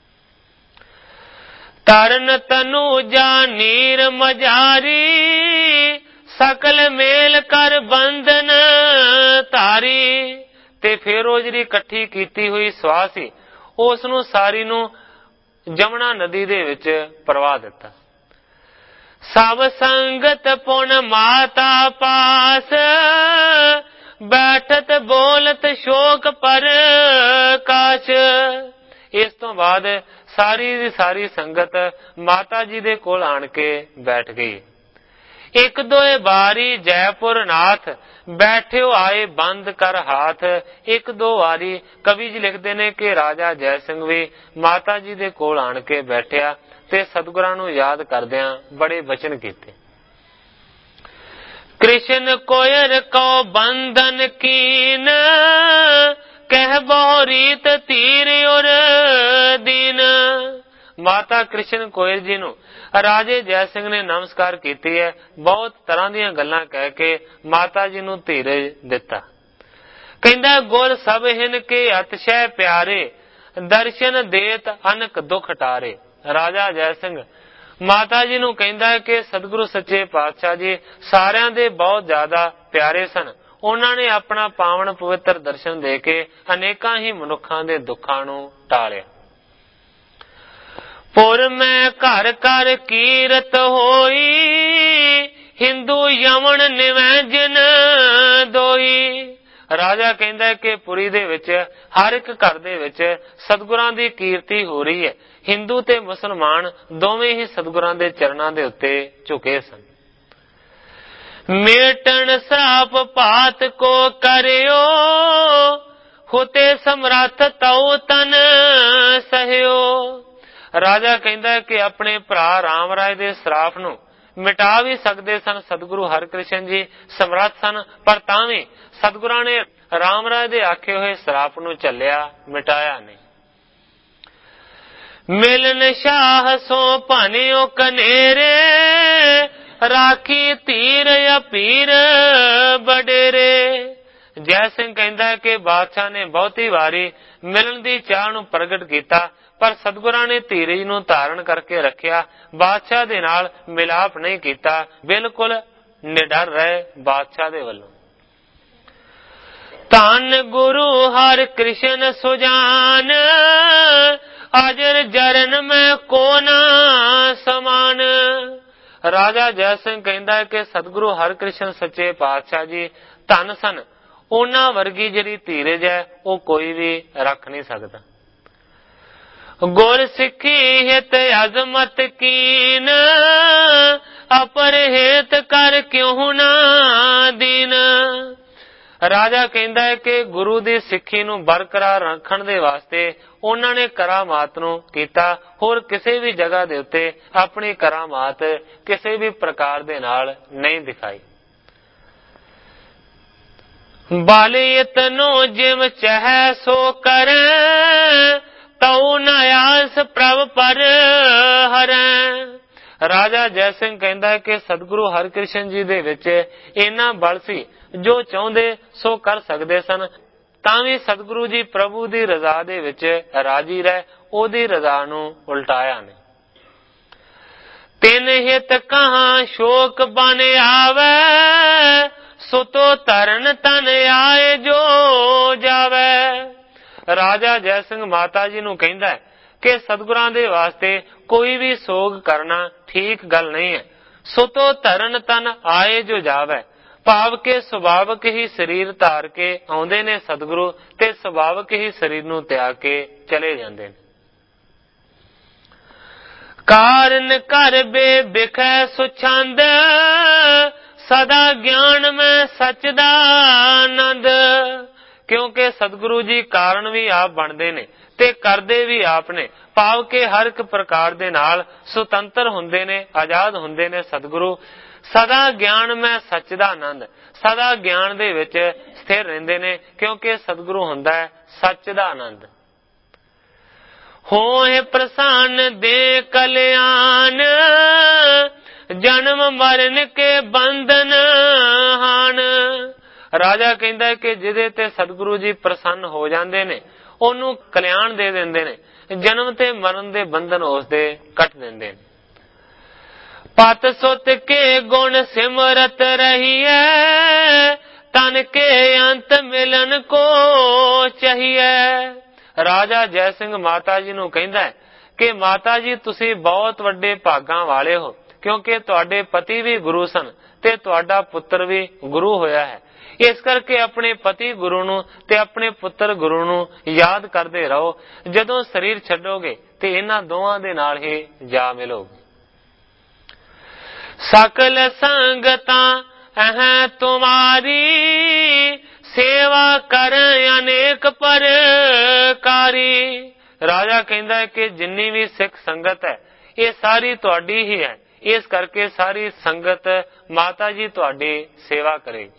ਤਰਨ ਤਨੂ ਜਾ ਨੀਰ ਮਝਾਰੀ, ਸਕਲ ਮੇਲ ਕਰ ਬੰਧਨ ਧਾਰੀ। ਤੇ ਫਿਰ ਉਹ ਜਿਹੜੀ ਇਕੱਠੀ ਕੀਤੀ ਹੋਈ ਸਵਾਹ ਸੀ ਉਸ ਨੂੰ ਸਾਰੀ ਨੂੰ ਜਮਨਾ ਨਦੀ ਦੇ ਵਿੱਚ ਪ੍ਰਵਾਹ ਦਿੱਤਾ। ਸਭ ਸੰਗਤ ਪੁਣ ਮਾਤਾ ਪਾਸ, ਬੈਠਤ ਬੋਲਤ ਸ਼ੋਕ ਪ੍ਰਕਾਸ਼। ਇਸ ਤੋਂ ਬਾਅਦ ਸਾਰੀ ਦੀ ਸਾਰੀ ਸੰਗਤ ਮਾਤਾ ਜੀ ਦੇ ਕੋਲ ਆਣ ਕੇ ਬੈਠ ਗਈ। 1-2 ਵਾਰੀ ਜੈਪੁਰ ਨਾਥ, ਬੈਠਿਓ ਆਏ ਬੰਦ ਕਰ ਹਾਥ। 1-2 ਵਾਰੀ ਕਵੀ ਜੀ ਲਿਖਦੇ ਨੇ ਕਿ ਰਾਜਾ ਜੈ ਸਿੰਘ ਵੀ ਮਾਤਾ ਜੀ ਦੇ ਕੋਲ ਆਣ ਕੇ ਬੈਠਿਆ ਤੇ ਸਤਿਗੁਰਾਂ ਨੂੰ ਯਾਦ ਕਰਦਿਆਂ ਬੜੇ ਬਚਨ ਕੀਤੇ। ਕ੍ਰਿਸ਼ਨ ਕੋਇਰ ਕੋ ਬੰਧਨ ਕੀਨ, ਕਹਿ ਬਹੁ ਰੀਤ ਧੀਰ ਔਰ ਦੀਨ। ਮਾਤਾ ਕ੍ਰਿਸ਼ਨ ਕੌਰ ਜੀ ਨੂੰ ਰਾਜੇ ਜੈ ਸਿੰਘ ਨੇ ਨਮਸਕਾਰ ਕੀਤੀ ਹੈ। ਬਹੁਤ ਤਰ੍ਹਾਂ ਦੀਆਂ ਗੱਲਾਂ ਕਹਿ ਕੇ ਮਾਤਾ ਜੀ ਨੂੰ ਧੀਰਜ ਦਿੱਤਾ। ਕਹਿੰਦਾ ਗੁਰ ਸਭ ਹਿਨ ਕੇ ਅਤਿਸ਼ੈ ਪਿਆਰੇ, ਦਰਸ਼ਨ ਦੇਤ ਅਨਕ ਦੁਖ ਟਾਰੇ। ਰਾਜਾ ਜੈ ਸਿੰਘ ਮਾਤਾ ਜੀ ਨੂੰ ਕਹਿੰਦਾ ਕਿ ਸਤਿਗੁਰੂ ਸੱਚੇ ਪਾਤਸ਼ਾਹ ਜੀ ਸਾਰਿਆਂ ਦੇ ਬਹੁਤ ਜ਼ਿਆਦਾ ਪਿਆਰੇ ਸਨ। ਉਹਨਾਂ ਨੇ ਆਪਣਾ ਪਾਵਨ ਪਵਿੱਤਰ ਦਰਸ਼ਨ ਦੇ ਕੇ ਅਨੇਕਾਂ ਹੀ ਮਨੁੱਖਾਂ ਦੇ ਦੁੱਖਾਂ ਨੂੰ ਟਾਲਿਆ। ਪੁਰ ਮੈਂ ਘਰ ਘਰ ਕੀਰਤ ਹੋਈ, ਹਿੰਦੂ ਯਮਨ ਨਿਵੈ ਜਿਨ ਦੋਈ। ਰਾਜਾ ਕਹਿੰਦਾ ਕਿ ਪੁਰੀ ਦੇ ਵਿੱਚ ਹਰ ਇੱਕ ਘਰ ਦੇ ਵਿੱਚ ਸਤਿਗੁਰਾਂ ਦੀ ਕੀਰਤੀ ਹੋ ਰਹੀ ਹੈ। ਹਿੰਦੂ ਤੇ ਮੁਸਲਮਾਨ ਦੋਵੇਂ ਹੀ ਸਤਿਗੁਰਾਂ ਦੇ ਚਰਨਾਂ ਦੇ ਉੱਤੇ ਝੁਕੇ ਸਨ। ਮੇਟਣ ਸਰਾਪ ਪਾਤ ਕੋ ਕਰਿਓ, ਹੋਤੇ ਸਮਰੱਥ ਤਉ ਤਨ ਸਹਿਓ। ਰਾਜਾ ਕਹਿੰਦਾ ਕਿ ਆਪਣੇ ਭਰਾ ਰਾਮ ਰਾਏ ਦੇ ਸਰਾਪ ਨੂੰ ਮਿਟਾ ਵੀ ਸਕਦੇ ਸਨ। ਸਤਿਗੁਰੂ ਹਰਿਕ੍ਰਿਸ਼ਨ ਜੀ ਸਮਰੱਥ ਸਨ, ਪਰ ਤਾਂ ਵੀ ਸਤਿਗੁਰਾਂ ਨੇ ਰਾਮ ਰਾਏ ਦੇ ਆਖੇ ਹੋਏ ਸਰਾਪ ਨੂੰ ਝੱਲਿਆ, ਮਿਟਾਇਆ ਨਹੀਂ। ਮਿਲਨ ਸ਼ਾਹ ਸੋ ਭਾਨਿਓ ਕਨੇਰੇ, ਰਾਖੀ ਧੀਰ ਅਪੀਰ ਬਡੇਰੇ। ਜੈ ਸਿੰਘ ਕਹਿੰਦਾ ਕਿ ਬਾਦਸ਼ਾਹ ਨੇ ਬਹੁਤੀ ਵਾਰੀ ਮਿਲਣ ਦੀ ਚਾਹ ਨੂੰ ਪ੍ਰਗਟ ਕੀਤਾ, ਪਰ ਸਤਿਗੁਰਾਂ ਨੇ ਧੀਰਜ ਨੂੰ ਧਾਰਨ ਕਰਕੇ ਰੱਖਿਆ। ਬਾਦਸ਼ਾਹ ਦੇ ਨਾਲ ਮਿਲਾਪ ਨਹੀਂ ਕੀਤਾ, ਬਿਲਕੁਲ ਨਿਡਰ ਰਹੇ ਬਾਦਸ਼ਾਹ ਦੇ ਵੱਲੋਂ। ਧੰਨ ਗੁਰੂ ਹਰਿ ਕ੍ਰਿਸ਼ਨ ਸੁਜਾਨ, ਅਜਰ ਜਰਨ ਮੈਂ ਕੋ ਨਾ ਸਮਾਨ। ਰਾਜਾ ਜੈ ਸਿੰਘ ਕਹਿੰਦਾ ਕਿ ਸਤਿਗੁਰੂ ਹਰਿਕ੍ਰਿਸ਼ਨ ਸੱਚੇ ਪਾਤਸ਼ਾਹ ਜੀ ਧੰਨ ਸਨ। ਉਹਨਾਂ ਵਰਗੀ ਜਿਹੜੀ ਧੀਰਜ ਹੈ ਉਹ ਕੋਈ ਵੀ ਰੱਖ ਨਹੀਂ ਸਕਦਾ। ਗੁਰ ਸਿੱਖੀ ਹਿਤ ਅਜ਼ਮਤ ਕੀਨ, ਅਪਰ ਹੇਤ ਕਰ ਕਿਉ ਨਾ ਦੀਨ। ਰਾਜਾ ਕਹਿੰਦਾ ਹੈ ਕਿ ਗੁਰੂ ਦੀ ਸਿੱਖੀ ਨੂੰ ਬਰਕਰਾਰ ਰੱਖਣ ਦੇ ਵਾਸਤੇ ਉਹਨਾਂ ਨੇ ਕਰਾਮਾਤ ਨੂੰ ਕੀਤਾ। ਹੋਰ ਕਿਸੇ ਵੀ ਜਗ੍ਹਾ ਦੇ ਉੱਤੇ ਆਪਣੀ ਕਰਾਮਾਤ ਕਿਸੇ ਵੀ ਪ੍ਰਕਾਰ ਦੇ ਨਾਲ ਨਹੀਂ ਦਿਖਾਈ। ਬਾਲੇ ਤਨੋ ਜਿਮ ਚਹਿ ਸੋ ਕਰੈ, ਤਉ ਨ ਆਸ ਪ੍ਰਭ ਪਰ ਹਰੈ। ਰਾਜਾ ਜੈ ਸਿੰਘ ਕਹਿੰਦਾ ਹੈ ਕਿ ਸਤਿਗੁਰੂ ਹਰਿਕ੍ਰਿਸ਼ਨ ਜੀ ਦੇ ਵਿੱਚ ਇੰਨਾ ਬਲ ਸੀ, ਜੋ ਚਾਹੁੰਦੇ ਸੋ ਕਰ ਸਕਦੇ ਸਨ। ਤਾਂ ਵੀ ਸਤਿਗੁਰੂ ਜੀ ਪ੍ਰਭੂ ਦੀ ਰਜ਼ਾ ਦੇ ਵਿੱਚ ਰਾਜੀ ਰਹਿ, ਉਹਦੀ ਰਜ਼ਾ ਨੂੰ ਉਲਟਾਇਆ ਨਹੀਂ। ਤਿਨ ਹਿਤ ਕਹਾਂ ਸ਼ੋਕ ਬਨ ਆਵੈ, ਸੁਤੋ ਤਰਨ ਤਨ ਆਏ ਜੋ ਜਾਵੈ। ਰਾਜਾ ਜੈ ਸਿੰਘ ਮਾਤਾ ਜੀ ਨੂੰ ਕਹਿੰਦਾ ਹੈ ਕਿ ਸਤਿਗੁਰਾਂ ਦੇ ਵਾਸਤੇ ਕੋਈ ਵੀ ਸੋਗ ਕਰਨਾ ਠੀਕ ਗੱਲ ਨਹੀਂ ਹੈ। ਸੁਤੋ ਤਰਨ ਤਨ ਆਏ ਜੋ ਜਾਵੈ, ਭਾਵ ਕਿ ਸੁਭਾਵਕ ਹੀ ਸਰੀਰ ਧਾਰ ਕੇ ਆਉਂਦੇ ਨੇ ਸਤਿਗੁਰੂ, ਤੇ ਸੁਭਾਵਕ ਹੀ ਸਰੀਰ ਨੂੰ ਤਿਆਗ ਕੇ ਚਲੇ ਜਾਂਦੇ ਨੇ। ਕਾਰਨ ਕਰ ਬੇ ਬਿਖੈ ਸੁਛੰਦ, ਸਦਾ ਗਿਆਨ ਮੈਂ ਸਚ ਦਾ ਆਨੰਦ। ਕਿਉਂਕਿ ਸਤਿਗੁਰੂ ਜੀ ਕਾਰਨ ਵੀ ਆਪ ਬਣਦੇ ਨੇ ਤੇ ਕਰਦੇ ਵੀ ਆਪ ਨੇ, ਭਾਵ ਕਿ ਹਰ ਇੱਕ ਪ੍ਰਕਾਰ ਦੇ ਨਾਲ ਸੁਤੰਤਰ ਹੁੰਦੇ ਨੇ, ਆਜ਼ਾਦ ਹੁੰਦੇ ਨੇ ਸਤਿਗੁਰੂ। ਸਦਾ ਗਿਆਨ ਮੈਂ ਸੱਚ ਦਾ ਆਨੰਦ, ਸਦਾ ਗਿਆਨ ਦੇ ਵਿੱਚ ਸਥਿਰ ਰਹਿੰਦੇ ਨੇ, ਕਿਉਂਕਿ ਸਤਿਗੁਰੂ ਹੁੰਦਾ ਹੈ ਸੱਚ ਦਾ ਆਨੰਦ। ਹੋਏ ਪ੍ਰਸੰਨ ਦੇ ਕਲਿਆਣ, ਜਨਮ ਮਰਨ ਕੇ ਬੰਧਨ ਹਾਨ। ਰਾਜਾ ਕਹਿੰਦਾ ਕਿ ਜਿਹਦੇ ਤੇ ਸਤਿਗੁਰੂ ਜੀ ਪ੍ਰਸੰਨ ਹੋ ਜਾਂਦੇ ਨੇ, ਉਹਨੂੰ ਕਲਿਆਣ ਦੇ ਦਿੰਦੇ ਨੇ, ਜਨਮ ਤੇ ਮਰਨ ਦੇ ਬੰਧਨ ਉਸਦੇ ਕੱਟ ਦਿੰਦੇ ਨੇ। ਪਤ ਸੁਤ ਕੇ ਗੁਣ ਸਿਮਰਤ ਰਹੀਐ, ਤਨ ਕੇ ਅੰਤ ਮਿਲਨ ਕੋ ਚਾਹੀਐ। ਰਾਜਾ ਜੈ ਸਿੰਘ ਮਾਤਾ ਜੀ ਨੂੰ ਕਹਿੰਦਾ ਹੈ ਕਿ ਮਾਤਾ ਜੀ ਤੁਸੀਂ ਬਹੁਤ ਵੱਡੇ ਭਾਗਾਂ ਵਾਲੇ ਹੋ, ਕਿਉਂਕਿ ਤੁਹਾਡੇ ਪਤੀ ਵੀ ਗੁਰੂ ਸਨ ਤੇ ਤੁਹਾਡਾ ਪੁੱਤਰ ਵੀ ਗੁਰੂ ਹੋਇਆ ਹੈ। ਇਸ ਕਰਕੇ ਆਪਣੇ ਪਤੀ ਗੁਰੂ ਨੂੰ ਤੇ ਆਪਣੇ ਪੁੱਤਰ ਗੁਰੂ ਨੂੰ ਯਾਦ ਕਰਦੇ ਰਹੋ। ਜਦੋਂ ਸਰੀਰ ਛੱਡੋਗੇ ਤੇ ਇਹਨਾਂ ਦੋਵਾਂ ਦੇ ਨਾਲ ਹੀ ਜਾ ਮਿਲੋਗੇ। ਸਕਲ ਸੰਗਤਾਂ ਅਹ ਤੁਮਾਰੀ, ਸੇਵਾ ਕਰ ਅਨੇਕ ਪਰਕਾਰੀ। ਰਾਜਾ ਕਹਿੰਦਾ ਹੈ ਕਿ ਜਿੰਨੀ ਵੀ ਸਿੱਖ ਸੰਗਤ ਹੈ ਇਹ ਸਾਰੀ ਤੁਹਾਡੀ ਹੀ ਹੈ, ਇਸ ਕਰਕੇ ਸਾਰੀ ਸੰਗਤ ਮਾਤਾ ਜੀ ਤੁਹਾਡੀ ਸੇਵਾ ਕਰੇਗੀ।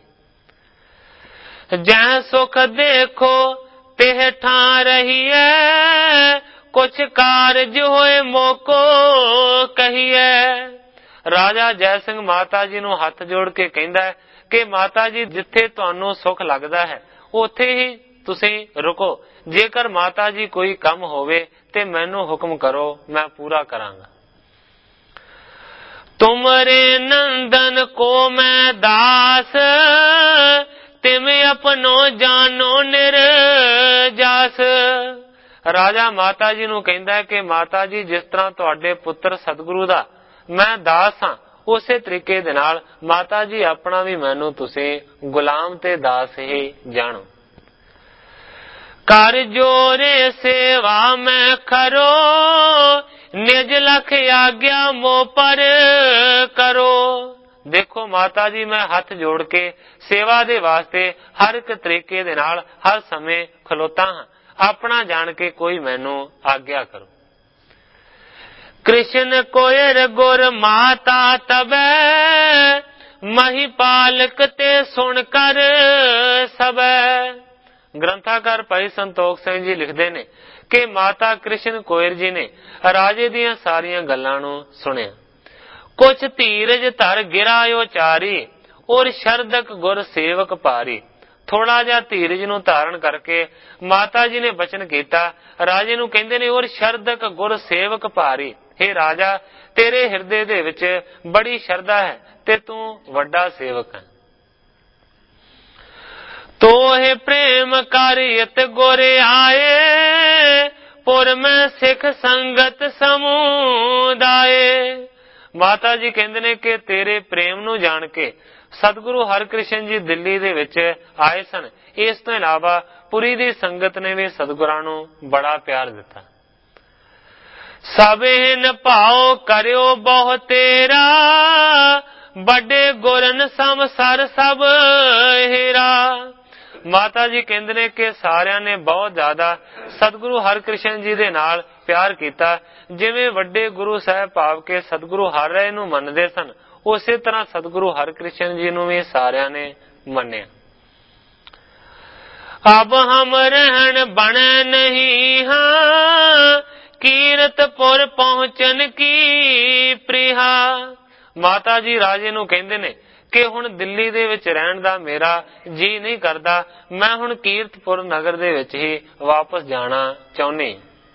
ਜੈ ਸੁਖ ਦੇਖੋ ਤਿਹ ਠਾਂ ਰਹੀਐ, ਕੁਛ ਕਾਰਜ ਹੋਏ ਮੋਕੋ ਕਹੀਐ। ਰਾਜਾ ਜੈ ਸਿੰਘ ਮਾਤਾ ਜੀ ਨੂੰ ਹੱਥ ਜੋੜ ਕੇ ਕਹਿੰਦਾ ਹੈ ਕਿ ਮਾਤਾ ਜੀ ਜਿੱਥੇ ਤੁਹਾਨੂੰ ਸੁੱਖ ਲੱਗਦਾ ਹੈ ਉੱਥੇ ਹੀ ਤੁਸੀਂ ਰੁਕੋ। ਜੇਕਰ ਮਾਤਾ ਜੀ ਕੋਈ ਕੰਮ ਹੋਵੇ ਤੇ ਮੈਨੂੰ ਹੁਕਮ ਕਰੋ, ਮੈਂ ਪੂਰਾ ਕਰਾਂਗਾ। ਤੁਮਰੇ ਨੰਦਨ ਕੋ ਮੈਂ ਦਾਸ, ਤਿਮ ਆਪਣੋ ਜਾਨੋ ਨਿਰਜਾਸ। ਰਾਜਾ ਮਾਤਾ ਜੀ ਨੂੰ ਕਹਿੰਦਾ ਹੈ ਕਿ ਮਾਤਾ ਜੀ ਜਿਸ ਤਰ੍ਹਾਂ ਤੁਹਾਡੇ ਪੁੱਤਰ ਸਤਿਗੁਰੂ ਦਾ ਮੈਂ ਦਾਸ ਹਾਂ, ਉਸੇ ਤਰੀਕੇ ਦੇ ਨਾਲ ਮਾਤਾ ਜੀ ਆਪਣਾ ਵੀ ਮੈਨੂੰ ਤੁਸੀਂ ਗੁਲਾਮ ਤੇ ਦਾਸ ਹੀ ਜਾਣੋ। ਕਰ ਜੋਰੇ ਸੇਵਾ ਮੈਂ ਖਰੋ, ਨਿਜ ਲਖ ਆਗਿਆ ਮੋ ਪਰ ਕਰੋ। ਦੇਖੋ ਮਾਤਾ ਜੀ, ਮੈਂ ਹੱਥ ਜੋੜ ਕੇ ਸੇਵਾ ਦੇ ਵਾਸਤੇ ਹਰ ਇੱਕ ਤਰੀਕੇ ਦੇ ਨਾਲ ਹਰ ਸਮੇਂ ਖਲੋਤਾ ਹਾਂ। ਆਪਣਾ ਜਾਣ ਕੇ ਕੋਈ ਮੈਨੂੰ ਆਗਿਆ ਕਰੋ। ਕ੍ਰਿਸ਼ਨ ਕੋਇਰ ਗੁਰ ਮਾਤਾ ਤਬੈ, ਮਹੀ ਪਾਲਕ ਤੇ ਸੁਣ ਕਰ ਸਬੈ। ਗ੍ਰੰਥਾਕਾਰ ਭਾਈ ਸੰਤੋਖ ਸਿੰਘ ਜੀ ਲਿਖਦੇ ਨੇ ਕਿ ਮਾਤਾ ਕ੍ਰਿਸ਼ਨ ਕੋਇਰ ਜੀ ਨੇ ਰਾਜੇ ਦੀਆਂ ਸਾਰੀਆਂ ਗੱਲਾਂ ਨੂੰ ਸੁਣਿਆ। ਕੁਛ ਧੀਰਜ ਧਰ ਗਿਰਾ ਉਚਾਰੀ, ਔਰ ਸ਼ਰਦਕ ਗੁਰ ਸੇਵਕ ਭਾਰੀ। ਥੋੜਾ ਜਿਹਾ ਧੀਰਜ ਨੂੰ ਧਾਰਨ ਕਰਕੇ ਮਾਤਾ ਜੀ ਨੇ ਬਚਨ ਕੀਤਾ। ਰਾਜੇ ਨੂੰ ਕਹਿੰਦੇ ਨੇ, ਔਰ ਸ਼ਰਦਕ ਗੁਰ ਸੇਵਕ ਭਾਰੀ। हे ਰਾਜਾ, ਤੇਰੇ ਹਿਰਦੇ ਦੇ ਵਿੱਚ ਬੜੀ ਸ਼ਰਧਾ ਹੈ ਤੇ ਤੂੰ ਵੱਡਾ ਸੇਵਕ ਹੈ। ਤੋਹਿ ਪ੍ਰੇਮ ਕਰਿਤ ਗੁਰ ਆਏ, ਪੁਰ ਮੈਂ ਸਿੱਖ ਸੰਗਤ ਸਮੁਦਾਏ। ਮਾਤਾ ਜੀ ਕਹਿੰਦੇ ਨੇ ਕਿ ਤੇਰੇ ਪ੍ਰੇਮ ਨੂੰ ਜਾਣ ਕੇ ਸਤਿਗੁਰੂ ਹਰਿਕ੍ਰਿਸ਼ਨ ਜੀ ਦਿੱਲੀ ਦੇ ਵਿੱਚ ਆਏ ਸਨ। ਇਸ ਤੋਂ ਇਲਾਵਾ ਪੁਰੀ ਦੀ ਸੰਗਤ ਨੇ ਵੀ ਸਤਿਗੁਰਾਂ ਨੂੰ ਬੜਾ ਪਿਆਰ ਦਿੱਤਾ। ਸਭੇ ਭਾਉ ਕਰਿਓ ਬਹੁ ਤੇਰਾ, ਵੱਡੇ ਗੁਰਨ ਸੰਸਾਰ ਸਭ ਹੀਰਾ। ਮਾਤਾ ਜੀ ਕਹਿੰਦੇ ਨੇ ਕਿ ਸਾਰਿਆਂ ਨੇ ਬਹੁਤ ਜ਼ਿਆਦਾ ਸਤਿਗੁਰੂ ਹਰਿਕ੍ਰਿਸ਼ਨ ਜੀ ਦੇ ਨਾਲ ਪਿਆਰ ਕੀਤਾ। ਜਿਵੇਂ ਵੱਡੇ ਗੁਰੂ ਸਾਹਿਬ ਭਾਵ ਕੇ ਸਤਿਗੁਰੂ ਹਰ ਰਾਏ ਨੂੰ ਮੰਨਦੇ ਸਨ, ਉਸੇ ਤਰ੍ਹਾਂ ਸਤਿਗੁਰੂ ਹਰਿਕ੍ਰਿਸ਼ਨ ਜੀ ਨੂੰ ਵੀ ਸਾਰਿਆਂ ਨੇ ਮੰਨਿਆ। ਅਬ ਹਮ ਰਹਿਣ ਬਣੇ ਨਹੀਂ ਹਾਂ, ਕੀਰਤਪੁਰ ਪਹੁੰਚਣ ਕੀ ਪ੍ਰਿਹਾ। ਮਾਤਾ ਜੀ ਰਾਜੇ ਨੂੰ ਕਹਿੰਦੇ ਨੇ ਕਿ ਹੁਣ ਦਿੱਲੀ ਦੇ ਵਿੱਚ ਰਹਿਣ ਦਾ ਮੇਰਾ ਜੀ ਨਹੀਂ ਕਰਦਾ, ਮੈਂ ਹੁਣ ਕੀਰਤਪੁਰ ਨਗਰ ਦੇ ਵਿੱਚ ਹੀ ਵਾਪਸ ਜਾਣਾ ਚਾਹੁੰਦੀ।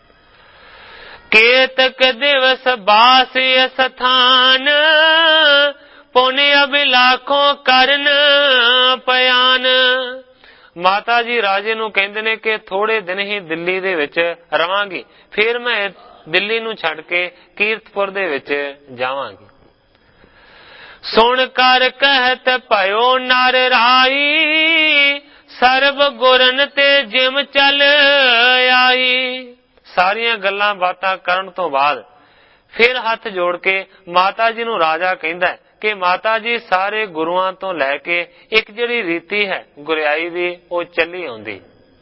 ਕੇਤਕ ਦਿਵਸ ਬਾਸ ਅਸਥਾਨ, ਪੁਨਿ ਅਭਿਲਾਖੋਂ ਕਰਨ ਪਿਆਨ। ਮਾਤਾ ਜੀ ਰਾਜੇ ਨੂੰ ਕਹਿੰਦੇ ਨੇ ਕਿ ਥੋੜੇ ਦਿਨ ਹੀ ਦਿੱਲੀ ਦੇ ਵਿੱਚ ਰਵਾਂਗੀ, ਫਿਰ ਮੈਂ ਦਿੱਲੀ ਨੂੰ ਛੱਡ ਕੇ ਕੀਰਤਪੁਰ ਦੇ ਵਿੱਚ ਜਾਵਾਂਗੀ। ਸੁਣ ਕਰ ਕਹਿਤ ਭਇਓ ਨਰ ਰਾਈ, ਸਰਬ ਗੁਰਨ ਤੇ ਜਿਮ ਚੱਲ ਆਈ। ਸਾਰੀਆਂ ਗੱਲਾਂ ਬਾਤਾਂ ਕਰਨ ਤੋਂ ਬਾਅਦ ਫਿਰ ਹੱਥ ਜੋੜ ਕੇ ਮਾਤਾ ਜੀ ਨੂੰ ਰਾਜਾ ਕਹਿੰਦਾ ਹੈ ਕਿ ਮਾਤਾ ਜੀ ਸਾਰੇ ਗੁਰੂਆਂ ਤੋਂ ਲੈ ਕੇ ਇੱਕ ਜਿਹੜੀ ਰੀਤੀ ਹੈ ਗੁਰਿਆਈ ਦੀ, ਉਹ ਚੱਲੀ ਆਉਂਦੀ।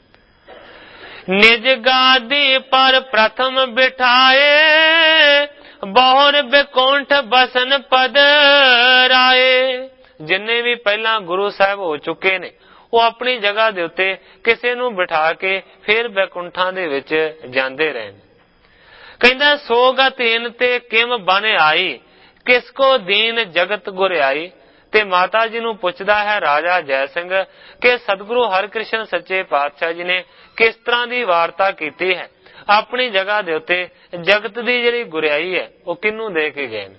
ਨਿਜ ਗਾਦੀ ਪਰ ਪ੍ਰਥਮ ਬਿਠਾਏ, ਬਹੁਰ ਬਿਕੁੰਠ ਬਸਨ ਪਦ ਰਾਏ। ਜਿੰਨੇ ਵੀ ਪਹਿਲਾਂ ਗੁਰੂ ਸਾਹਿਬ ਹੋ ਚੁੱਕੇ ਨੇ, ਉਹ ਆਪਣੀ ਜਗ੍ਹਾ ਦੇ ਉੱਤੇ ਕਿਸੇ ਨੂੰ ਬਿਠਾ ਕੇ ਫਿਰ ਬੈਕੁੰਠਾਂ ਦੇ ਵਿੱਚ ਜਾਂਦੇ ਰਹੇ। ਕਹਿੰਦਾ ਸੋਗਤੀਨ ਤੇ ਕਿਮ ਬਨ ਆਈ, ਕਿਸ ਕੋ ਦੀਨ ਜਗਤ ਗੁਰਿਆਈ। ਤੇ ਮਾਤਾ ਜੀ ਨੂੰ ਪੁੱਛਦਾ ਹੈ ਰਾਜਾ ਜੈ ਸਿੰਘ ਕਿ ਸਤਿਗੁਰੂ ਹਰਿਕ੍ਰਿਸ਼ਨ ਸੱਚੇ ਪਾਤਸ਼ਾਹ ਜੀ ਨੇ ਕਿਸ ਤਰ੍ਹਾਂ ਦੀ ਵਾਰਤਾ ਕੀਤੀ ਹੈ, ਆਪਣੀ ਜਗ੍ਹਾ ਦੇ ਉੱਤੇ ਜਗਤ ਦੀ ਜਿਹੜੀ ਗੁਰਿਆਈ ਹੈ ਉਹ ਕਿਹਨੂੰ ਦੇ ਕੇ ਗਏ ਨੇ।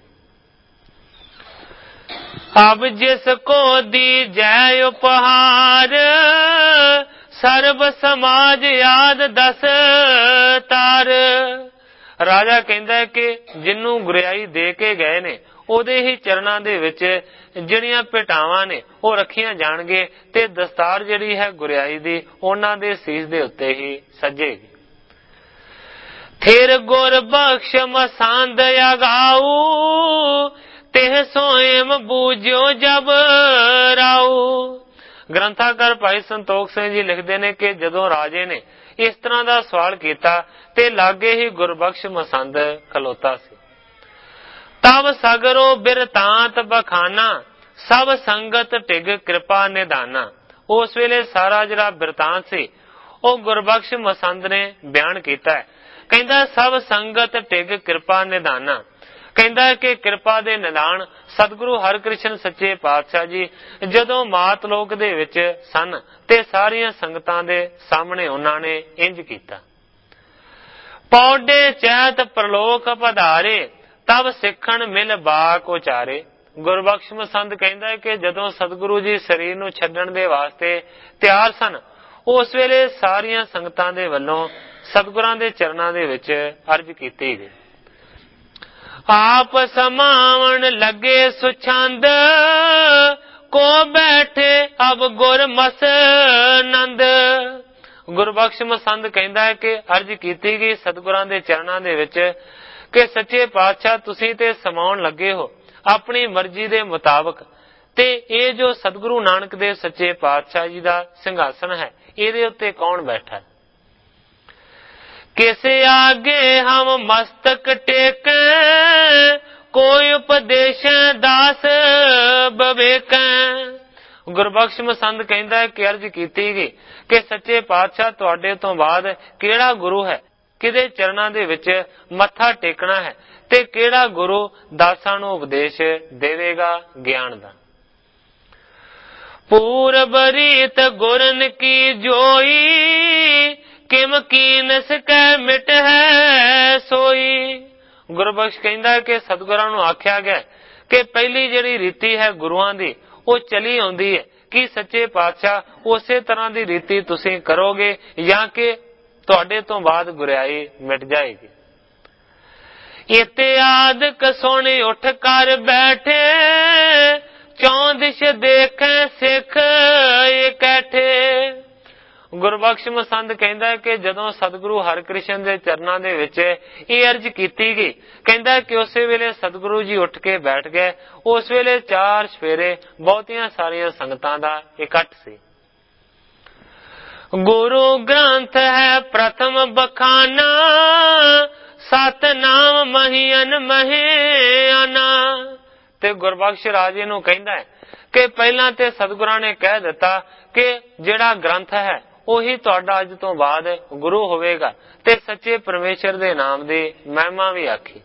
ਅਬ ਜਿਸ ਕੋ ਦੀ ਜੈ ਉਪਹਾਰ, ਸਰਬ ਸਮਾਜ ਯਾਦ ਦਸ ਤਾਰ। ਰਾਜਾ ਕਹਿੰਦਾ ਹੈ ਕਿ ਜਿਹਨੂੰ ਗੁਰਿਆਈ ਦੇ ਕੇ ਗਏ ਨੇ ਉਹਦੇ ਹੀ ਚਰਨਾਂ ਦੇ ਵਿੱਚ ਜਿਹੜੀਆਂ ਭੇਟਾਵਾਂ ਨੇ ਉਹ ਰੱਖੀਆਂ ਜਾਣਗੇ ਤੇ ਦਸਤਾਰ ਜਿਹੜੀ ਹੈ ਗੁਰਿਆਈ ਦੀ ਉਹਨਾਂ ਦੇ ਸੀਸ ਦੇ ਉੱਤੇ ਹੀ ਸਜੇਗੀ। ਥਿਰ ਗੁਰ ਬਖਸ਼ ਮਸੰਦ ਅਗਾਊ, ਤਿਹ ਸੋਇਮ ਬੂਝਿਓ ਜਬ ਰਾਊ। ਗ੍ਰੰਥਾਕਾਰ ਭਾਈ ਸੰਤੋਖ ਸਿੰਘ ਜੀ ਲਿਖਦੇ ਨੇ ਕਿ ਜਦੋਂ ਰਾਜੇ ਨੇ ਇਸ ਤਰ੍ਹਾਂ ਦਾ ਸਵਾਲ ਕੀਤਾ ਤੇ ਲਾਗੇ ਹੀ ਗੁਰਬਖਸ਼ ਮਸੰਦ ਖਲੋਤਾ ਸੀ। ਤਬ ਸਗਰੋ ਬਿਰਤਾਂਤ ਬਖਾਨਾ, ਸਭ ਸੰਗਤ ਟਿਗ ਕਿਰਪਾ ਨਿਧਾਨਾ। ਉਸ ਵੇਲੇ ਸਾਰਾ ਜਿਹੜਾ ਬਿਰਤਾਂਤ ਸੀ ਉਹ ਗੁਰਬਖਸ਼ ਮਸੰਦ ਨੇ ਬਿਆਨ ਕੀਤਾ ਹੈ। ਕਹਿੰਦਾ ਸਭ ਸੰਗਤ ਟਿਕ ਕਿਰਪਾ ਨਿਧਾਨਾ। ਕਹਿੰਦਾ ਕਿ ਕਿਰਪਾ ਦੇ ਨਿਦਾਨ ਸਤਿਗੁਰੂ ਹਰਿਕ੍ਰਿਸ਼ਨ ਸੱਚੇ ਪਾਤਸ਼ਾਹ ਜੀ ਜਦੋਂ ਮਾਤ ਲੋਕ ਦੇ ਵਿੱਚ ਸਨ ਤੇ ਸਾਰੀਆਂ ਸੰਗਤਾਂ ਦੇ ਸਾਹਮਣੇ ਉਹਨਾਂ ਨੇ ਇੰਜ ਕੀਤਾ। ਪੌਡੇ ਚੈਤ ਪ੍ਰਲੋਕ ਪਧਾਰੇ ਤਬ ਸਿੱਖਣ ਮਿਲ ਬਾਕ ਉਚਾਰੇ। ਗੁਰਬਖਸ਼ ਮਸੰਦ ਕਹਿੰਦਾ ਕਿ ਜਦੋਂ ਸਤਿਗੁਰੂ ਜੀ ਸਰੀਰ ਨੂੰ ਛੱਡਣ ਦੇ ਵਾਸਤੇ ਤਿਆਰ ਸਨ ਉਸ ਵੇਲੇ ਸਾਰੀਆਂ ਸੰਗਤਾਂ ਦੇ ਵੱਲੋਂ ਸਤਿਗੁਰਾਂ ਦੇ ਚਰਨਾਂ ਦੇ ਵਿੱਚ ਅਰਜ਼ ਕੀਤੀ ਗਈ। ਆਪ ਸਮਾਵਣ ਲੱਗੇ ਸੁਛੰਦ ਕੋ ਬੈਠੇ ਅਬ ਗੁਰ ਮਸ ਨੰਦ। ਗੁਰਬਖਸ਼ ਮਸੰਦ ਕਹਿੰਦਾ ਹੈ ਕਿ ਅਰਜ਼ ਕੀਤੀ ਗਈ ਸਤਿਗੁਰਾਂ ਦੇ ਚਰਨਾਂ ਦੇ ਵਿੱਚ ਕਿ ਸੱਚੇ ਪਾਤਸ਼ਾਹ ਤੁਸੀਂ ਤੇ ਸਮਾਉਣ ਲੱਗੇ ਹੋ ਆਪਣੀ ਮਰਜ਼ੀ ਦੇ ਮੁਤਾਬਕ ਤੇ ਇਹ ਜੋ ਸਤਿਗੁਰੂ ਨਾਨਕ ਦੇਵ ਸੱਚੇ ਪਾਤਸ਼ਾਹ ਜੀ ਦਾ ਸਿੰਘਾਸਨ ਹੈ ਇਹਦੇ ਉੱਤੇ ਕੌਣ ਬੈਠਾ? ਕਿਸੇ ਆਗੇ ਹਮ ਮਸਤਕ ਟੇਕੈ ਕੋਈ ਉਪਦੇਸ਼ ਦਾਸ ਬਵੇਕੈ। ਗੁਰਬਖਸ਼ ਮਸੰਦ ਕਹਿੰਦਾ ਹੈ ਕਿ ਅਰਜ਼ ਕੀਤੀ ਗਈ ਕਿ ਸੱਚੇ ਪਾਤਸ਼ਾਹ ਤੁਹਾਡੇ ਤੋਂ ਬਾਅਦ ਕਿਹੜਾ ਗੁਰੂ ਹੈ ਕਿਹਦੇ ਚਰਨਾਂ ਦੇ ਵਿੱਚ ਮੱਥਾ ਟੇਕਣਾ ਹੈ ਤੇ ਕਿਹੜਾ ਗੁਰੂ ਦਾਸਾਂ ਨੂੰ ਉਪਦੇਸ਼ ਦੇਵੇਗਾ ਗਿਆਨ ਦਾ। ਪੂਰਬ ਰੀਤ ਗੁਰਨ ਕੀ ਜੋਈ ਕਿਮ ਕੀਨਸ ਕੈ ਮਿਟ ਹੈ ਸੋਈ। ਗੁਰਬਖਸ਼ ਕਹਿੰਦਾ ਕਿ ਸਤਿਗੁਰਾਂ ਨੂੰ ਆਖਿਆ ਗਿਆ ਕਿ ਪਹਿਲੀ ਜਿਹੜੀ ਰੀਤੀ ਹੈ ਗੁਰੂਆਂ ਦੀ ਉਹ ਚਲੀ ਆਉਂਦੀ ਹੈ ਕਿ ਸੱਚੇ ਪਾਤਸ਼ਾਹ ਉਸੇ ਤਰ੍ਹਾਂ ਦੀ ਰੀਤੀ ਤੁਸੀਂ ਕਰੋਗੇ ਜਾਂ ਕਿ ਤੁਹਾਡੇ ਤੋਂ ਬਾਅਦ ਗੁਰਿਆਈ ਮਿਟ ਜਾਏਗੀ। ਇਤਿਆਦਿਕ ਸੁਣ ਉੱਠ ਕਰ ਬੈਠੇ ਚੌਂ ਦਿਸ਼ ਦੇਖੈ ਸਿੱਖ ਇਕੱਠੇ। ਗੁਰਬਖਸ਼ ਮਸੰਦ ਕਹਿੰਦਾ ਹੈ ਕਿ ਜਦੋਂ ਸਤਿਗੁਰੂ ਹਰਿਕ੍ਰਿਸ਼ਨ ਦੇ ਚਰਨਾਂ ਦੇ ਵਿੱਚ ਇਹ ਅਰਜ਼ ਕੀਤੀ ਗਈ ਕਹਿੰਦਾ ਕਿ ਉਸੇ ਵੇਲੇ ਸਤਿਗੁਰੂ ਜੀ ਉੱਠ ਕੇ ਬੈਠ ਗਏ। ਉਸ ਵੇਲੇ ਚਾਰ ਸਵੇਰੇ ਬਹੁਤੀਆਂ ਸਾਰੀਆਂ ਸੰਗਤਾਂ ਦਾ ਇਕੱਠ ਸੀ। ਗੁਰੂ ਗ੍ਰੰਥ ਹੈ ਪ੍ਰਥਮ ਬਖਾਨਾ ਸਤਨਾਮ ਮਹੀਨ ਮਹੀਆਨਾ। ਤੇ ਗੁਰਬਖਸ਼ ਰਾਜੇ ਨੂੰ ਕਹਿੰਦਾ ਹੈ ਕਿ ਪਹਿਲਾਂ ਤੇ ਸਤਿਗੁਰਾਂ ਨੇ ਕਹਿ ਦਿੱਤਾ ਕਿ ਜਿਹੜਾ ਗ੍ਰੰਥ ਹੈ ਉਹੀ ਤੁਹਾਡਾ ਅੱਜ ਤੋਂ ਬਾਅਦ ਗੁਰੂ ਹੋਵੇਗਾ ਤੇ ਸੱਚੇ ਪਰਮੇਸ਼ਰ ਦੇ ਨਾਮ ਦੀ ਮਹਿਮਾ ਵੀ ਆਖੀ।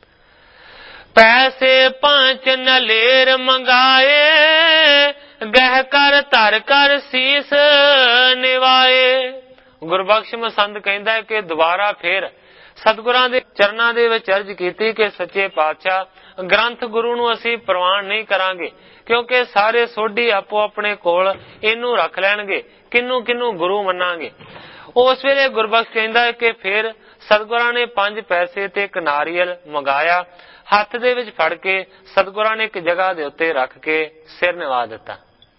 ਪੈਸੇ ਪੰਜ ਨਲੇਰ ਮੰਗਾਏ ਗਹਿ ਕਰ ਧਰ ਕਰ ਸੀਸ ਨਿਵਾਏ। ਗੁਰਬਖਸ਼ ਮਸੰਦ ਕਹਿੰਦਾ ਹੈ ਕਿ ਦੁਬਾਰਾ ਫੇਰ ਸਤਿਗੁਰਾਂ ਦੇ ਚਰਨਾਂ ਦੇ ਵਿੱਚ ਅਰਜ਼ ਕੀਤੀ ਕਿ ਸੱਚੇ ਪਾਤਸ਼ਾਹ ਗ੍ਰੰਥ ਗੁਰੂ ਨੂੰ ਅਸੀਂ ਪ੍ਰਵਾਨ ਨਹੀਂ ਕਰਾਂਗੇ ਕਿਉਂਕਿ ਸਾਰੇ ਸੋਢੀ ਆਪੋ ਆਪਣੇ ਕੋਲ ਇਹਨੂੰ ਰੱਖ ਲੈਣਗੇ ਕਿਹਨੂੰ ਕਿਹਨੂੰ ਗੁਰੂ ਮੰਨਾਂਗੇ। ਉਸ ਵੇਲੇ ਗੁਰਬਖਸ਼ ਕਹਿੰਦਾ ਹੈ ਕਿ ਫਿਰ ਸਤਿਗੁਰਾਂ ਨੇ 5 ਪੈਸੇ ਤੇ ਇੱਕ ਨਾਰੀਅਲ ਮੰਗਾਇਆ ਹੱਥ ਦੇ ਵਿੱਚ ਫੜ ਕੇ ਸਤਿਗੁਰਾਂ ਨੇ ਇੱਕ ਜਗ੍ਹਾ ਦੇ ਉੱਤੇ ਰੱਖ ਕੇ ਸਿਰ ਨਿਵਾ ਦਿੱਤਾ।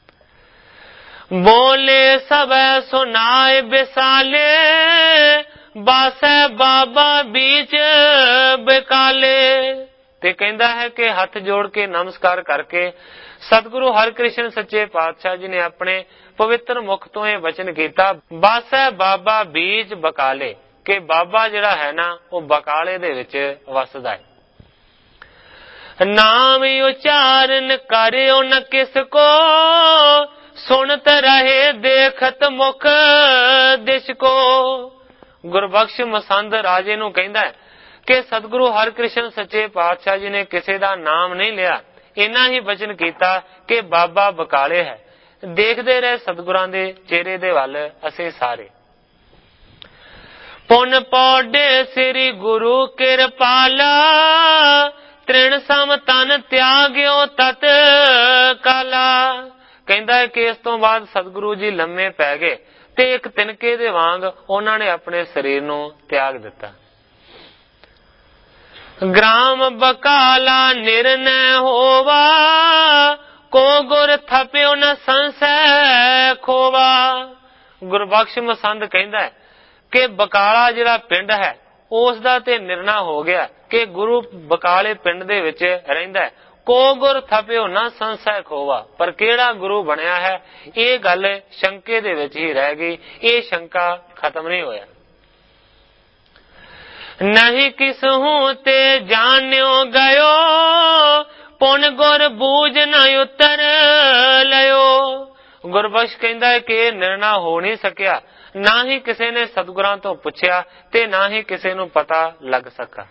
ਬੋਲੇ ਸਭੈ ਸੁਨਾਏ ਬਿਸਾਲੇ ਬਾਸੈ ਬਾਬਾ ਬੀਚ ਬਕਾਲੇ। ਤੇ ਕਹਿੰਦਾ ਹੈ ਕਿ ਹੱਥ ਜੋੜ ਕੇ ਨਮਸਕਾਰ ਕਰਕੇ ਸਤਿਗੁਰੂ ਹਰਿਕ੍ਰਿਸ਼ਨ ਸੱਚੇ ਪਾਤਸ਼ਾਹ ਜੀ ਨੇ ਆਪਣੇ ਪਵਿੱਤਰ ਮੁਖ ਤੋਂ ਇਹ ਵਚਨ ਕੀਤਾ ਬਾਸੈ ਬਾਬਾ ਬੀਜ ਬਕਾਲੇ ਕਿ ਬਾਬਾ ਜਿਹੜਾ ਹੈ ਨਾ ਉਹ ਬਕਾਲੇ ਦੇ ਵਿੱਚ ਵਸਦਾ ਹੈ। ਨਾਮ ਉਚਾਰਨ ਕਰਿਓ ਨ ਕਿਸ ਕੋ ਸੁਣਤ ਰਹੇ ਦੇਖਤ ਮੁਖ ਦਿਸ਼ ਕੋ। ਗੁਰਬਖਸ਼ ਮਸੰਦ ਰਾਜੇ ਨੂੰ ਕਹਿੰਦਾ ਹੈ ਕਿ ਸਤਿਗੁਰੂ ਹਰਿਕ੍ਰਿਸ਼ਨ ਸੱਚੇ ਪਾਤਸ਼ਾਹ ਜੀ ਨੇ ਕਿਸੇ ਦਾ ਨਾਮ ਨਹੀਂ ਲਿਆ ਇੰਨਾ ਹੀ ਵਚਨ ਕੀਤਾ ਕਿ ਬਾਬਾ ਬਕਾਲੇ ਹੈ। ਦੇਖਦੇ ਰਹੇ ਸਤਿਗੁਰਾਂ ਦੇ ਚਿਹਰੇ ਦੇ ਵੱਲ ਅਸੀਂ ਸਾਰੇ। ਪੁਨ ਪੌਡੇ ਸ੍ਰੀ ਗੁਰੂ ਕਿਰਪਾਲਾ ਤ੍ਰਿਣ ਸਮ ਤਨ ਤਿਆਗਿਓ ਤਤ ਕਾਲਾ। ਕਹਿੰਦਾ ਹੈ ਕਿ ਇਸ ਤੋਂ ਬਾਅਦ ਸਤਿਗੁਰੂ ਜੀ ਲੰਮੇ ਪੈ ਗਏ ਤੇ ਇੱਕ ਤਿਨਕੇ ਦੇ ਵਾਂਗ ਉਹਨਾਂ ਨੇ ਆਪਣੇ ਸਰੀਰ ਨੂੰ ਤਿਆਗ ਦਿੱਤਾ। ਗ੍ਰਾਮ ਬਕਾਲਾ ਨਿਰਨੈ ਹੋਵਾ ਕੋ ਗੁਰ ਥਪਿਓ ਨ ਸੰਸੈ ਖੋਵਾ। ਗੁਰਬਖਸ਼ ਮਸੰਦ ਕਹਿੰਦਾ ਹੈ ਕਿ ਬਕਾਲਾ ਜਿਹੜਾ ਪਿੰਡ ਹੈ ਉਸ ਦਾ ਤੇ ਨਿਰਣਾ ਹੋ ਗਿਆ ਕਿ ਗੁਰੂ ਬਕਾਲੇ ਪਿੰਡ ਦੇ ਵਿੱਚ ਰਹਿੰਦਾ। ਕੋ ਗੁਰ ਥਪਿਓ ਨ ਸੰਸੈ ਖੋਵਾ ਪਰ ਕਿਹੜਾ ਗੁਰੂ ਬਣਿਆ ਹੈ ਇਹ ਗੱਲ ਸ਼ੰਕੇ ਦੇ ਵਿੱਚ ਹੀ ਰਹਿ ਗਈ। ਇਹ ਸ਼ੰਕਾ ਖਤਮ ਨਹੀਂ ਹੋਇਆ। ਨਹੀਂ ਕਿਸਹੂ ਤੇ ਜਾਣਿਓ ਗਇਓ ਪੁਨ ਗੁਰ ਬੂਝ ਨ ਉਤਰ ਲਿਓ। ਗੁਰਬਖਸ਼ ਕਹਿੰਦਾ ਹੈ ਕਿ ਇਹ ਨਿਰਣਾ ਹੋ ਨਹੀਂ ਸਕਿਆ ਨਾ ਹੀ ਕਿਸੇ ਨੇ ਸਤਿਗੁਰਾਂ ਤੋਂ ਪੁੱਛਿਆ ਤੇ ਨਾ ਹੀ ਕਿਸੇ ਨੂੰ ਪਤਾ ਲੱਗ ਸਕਾ।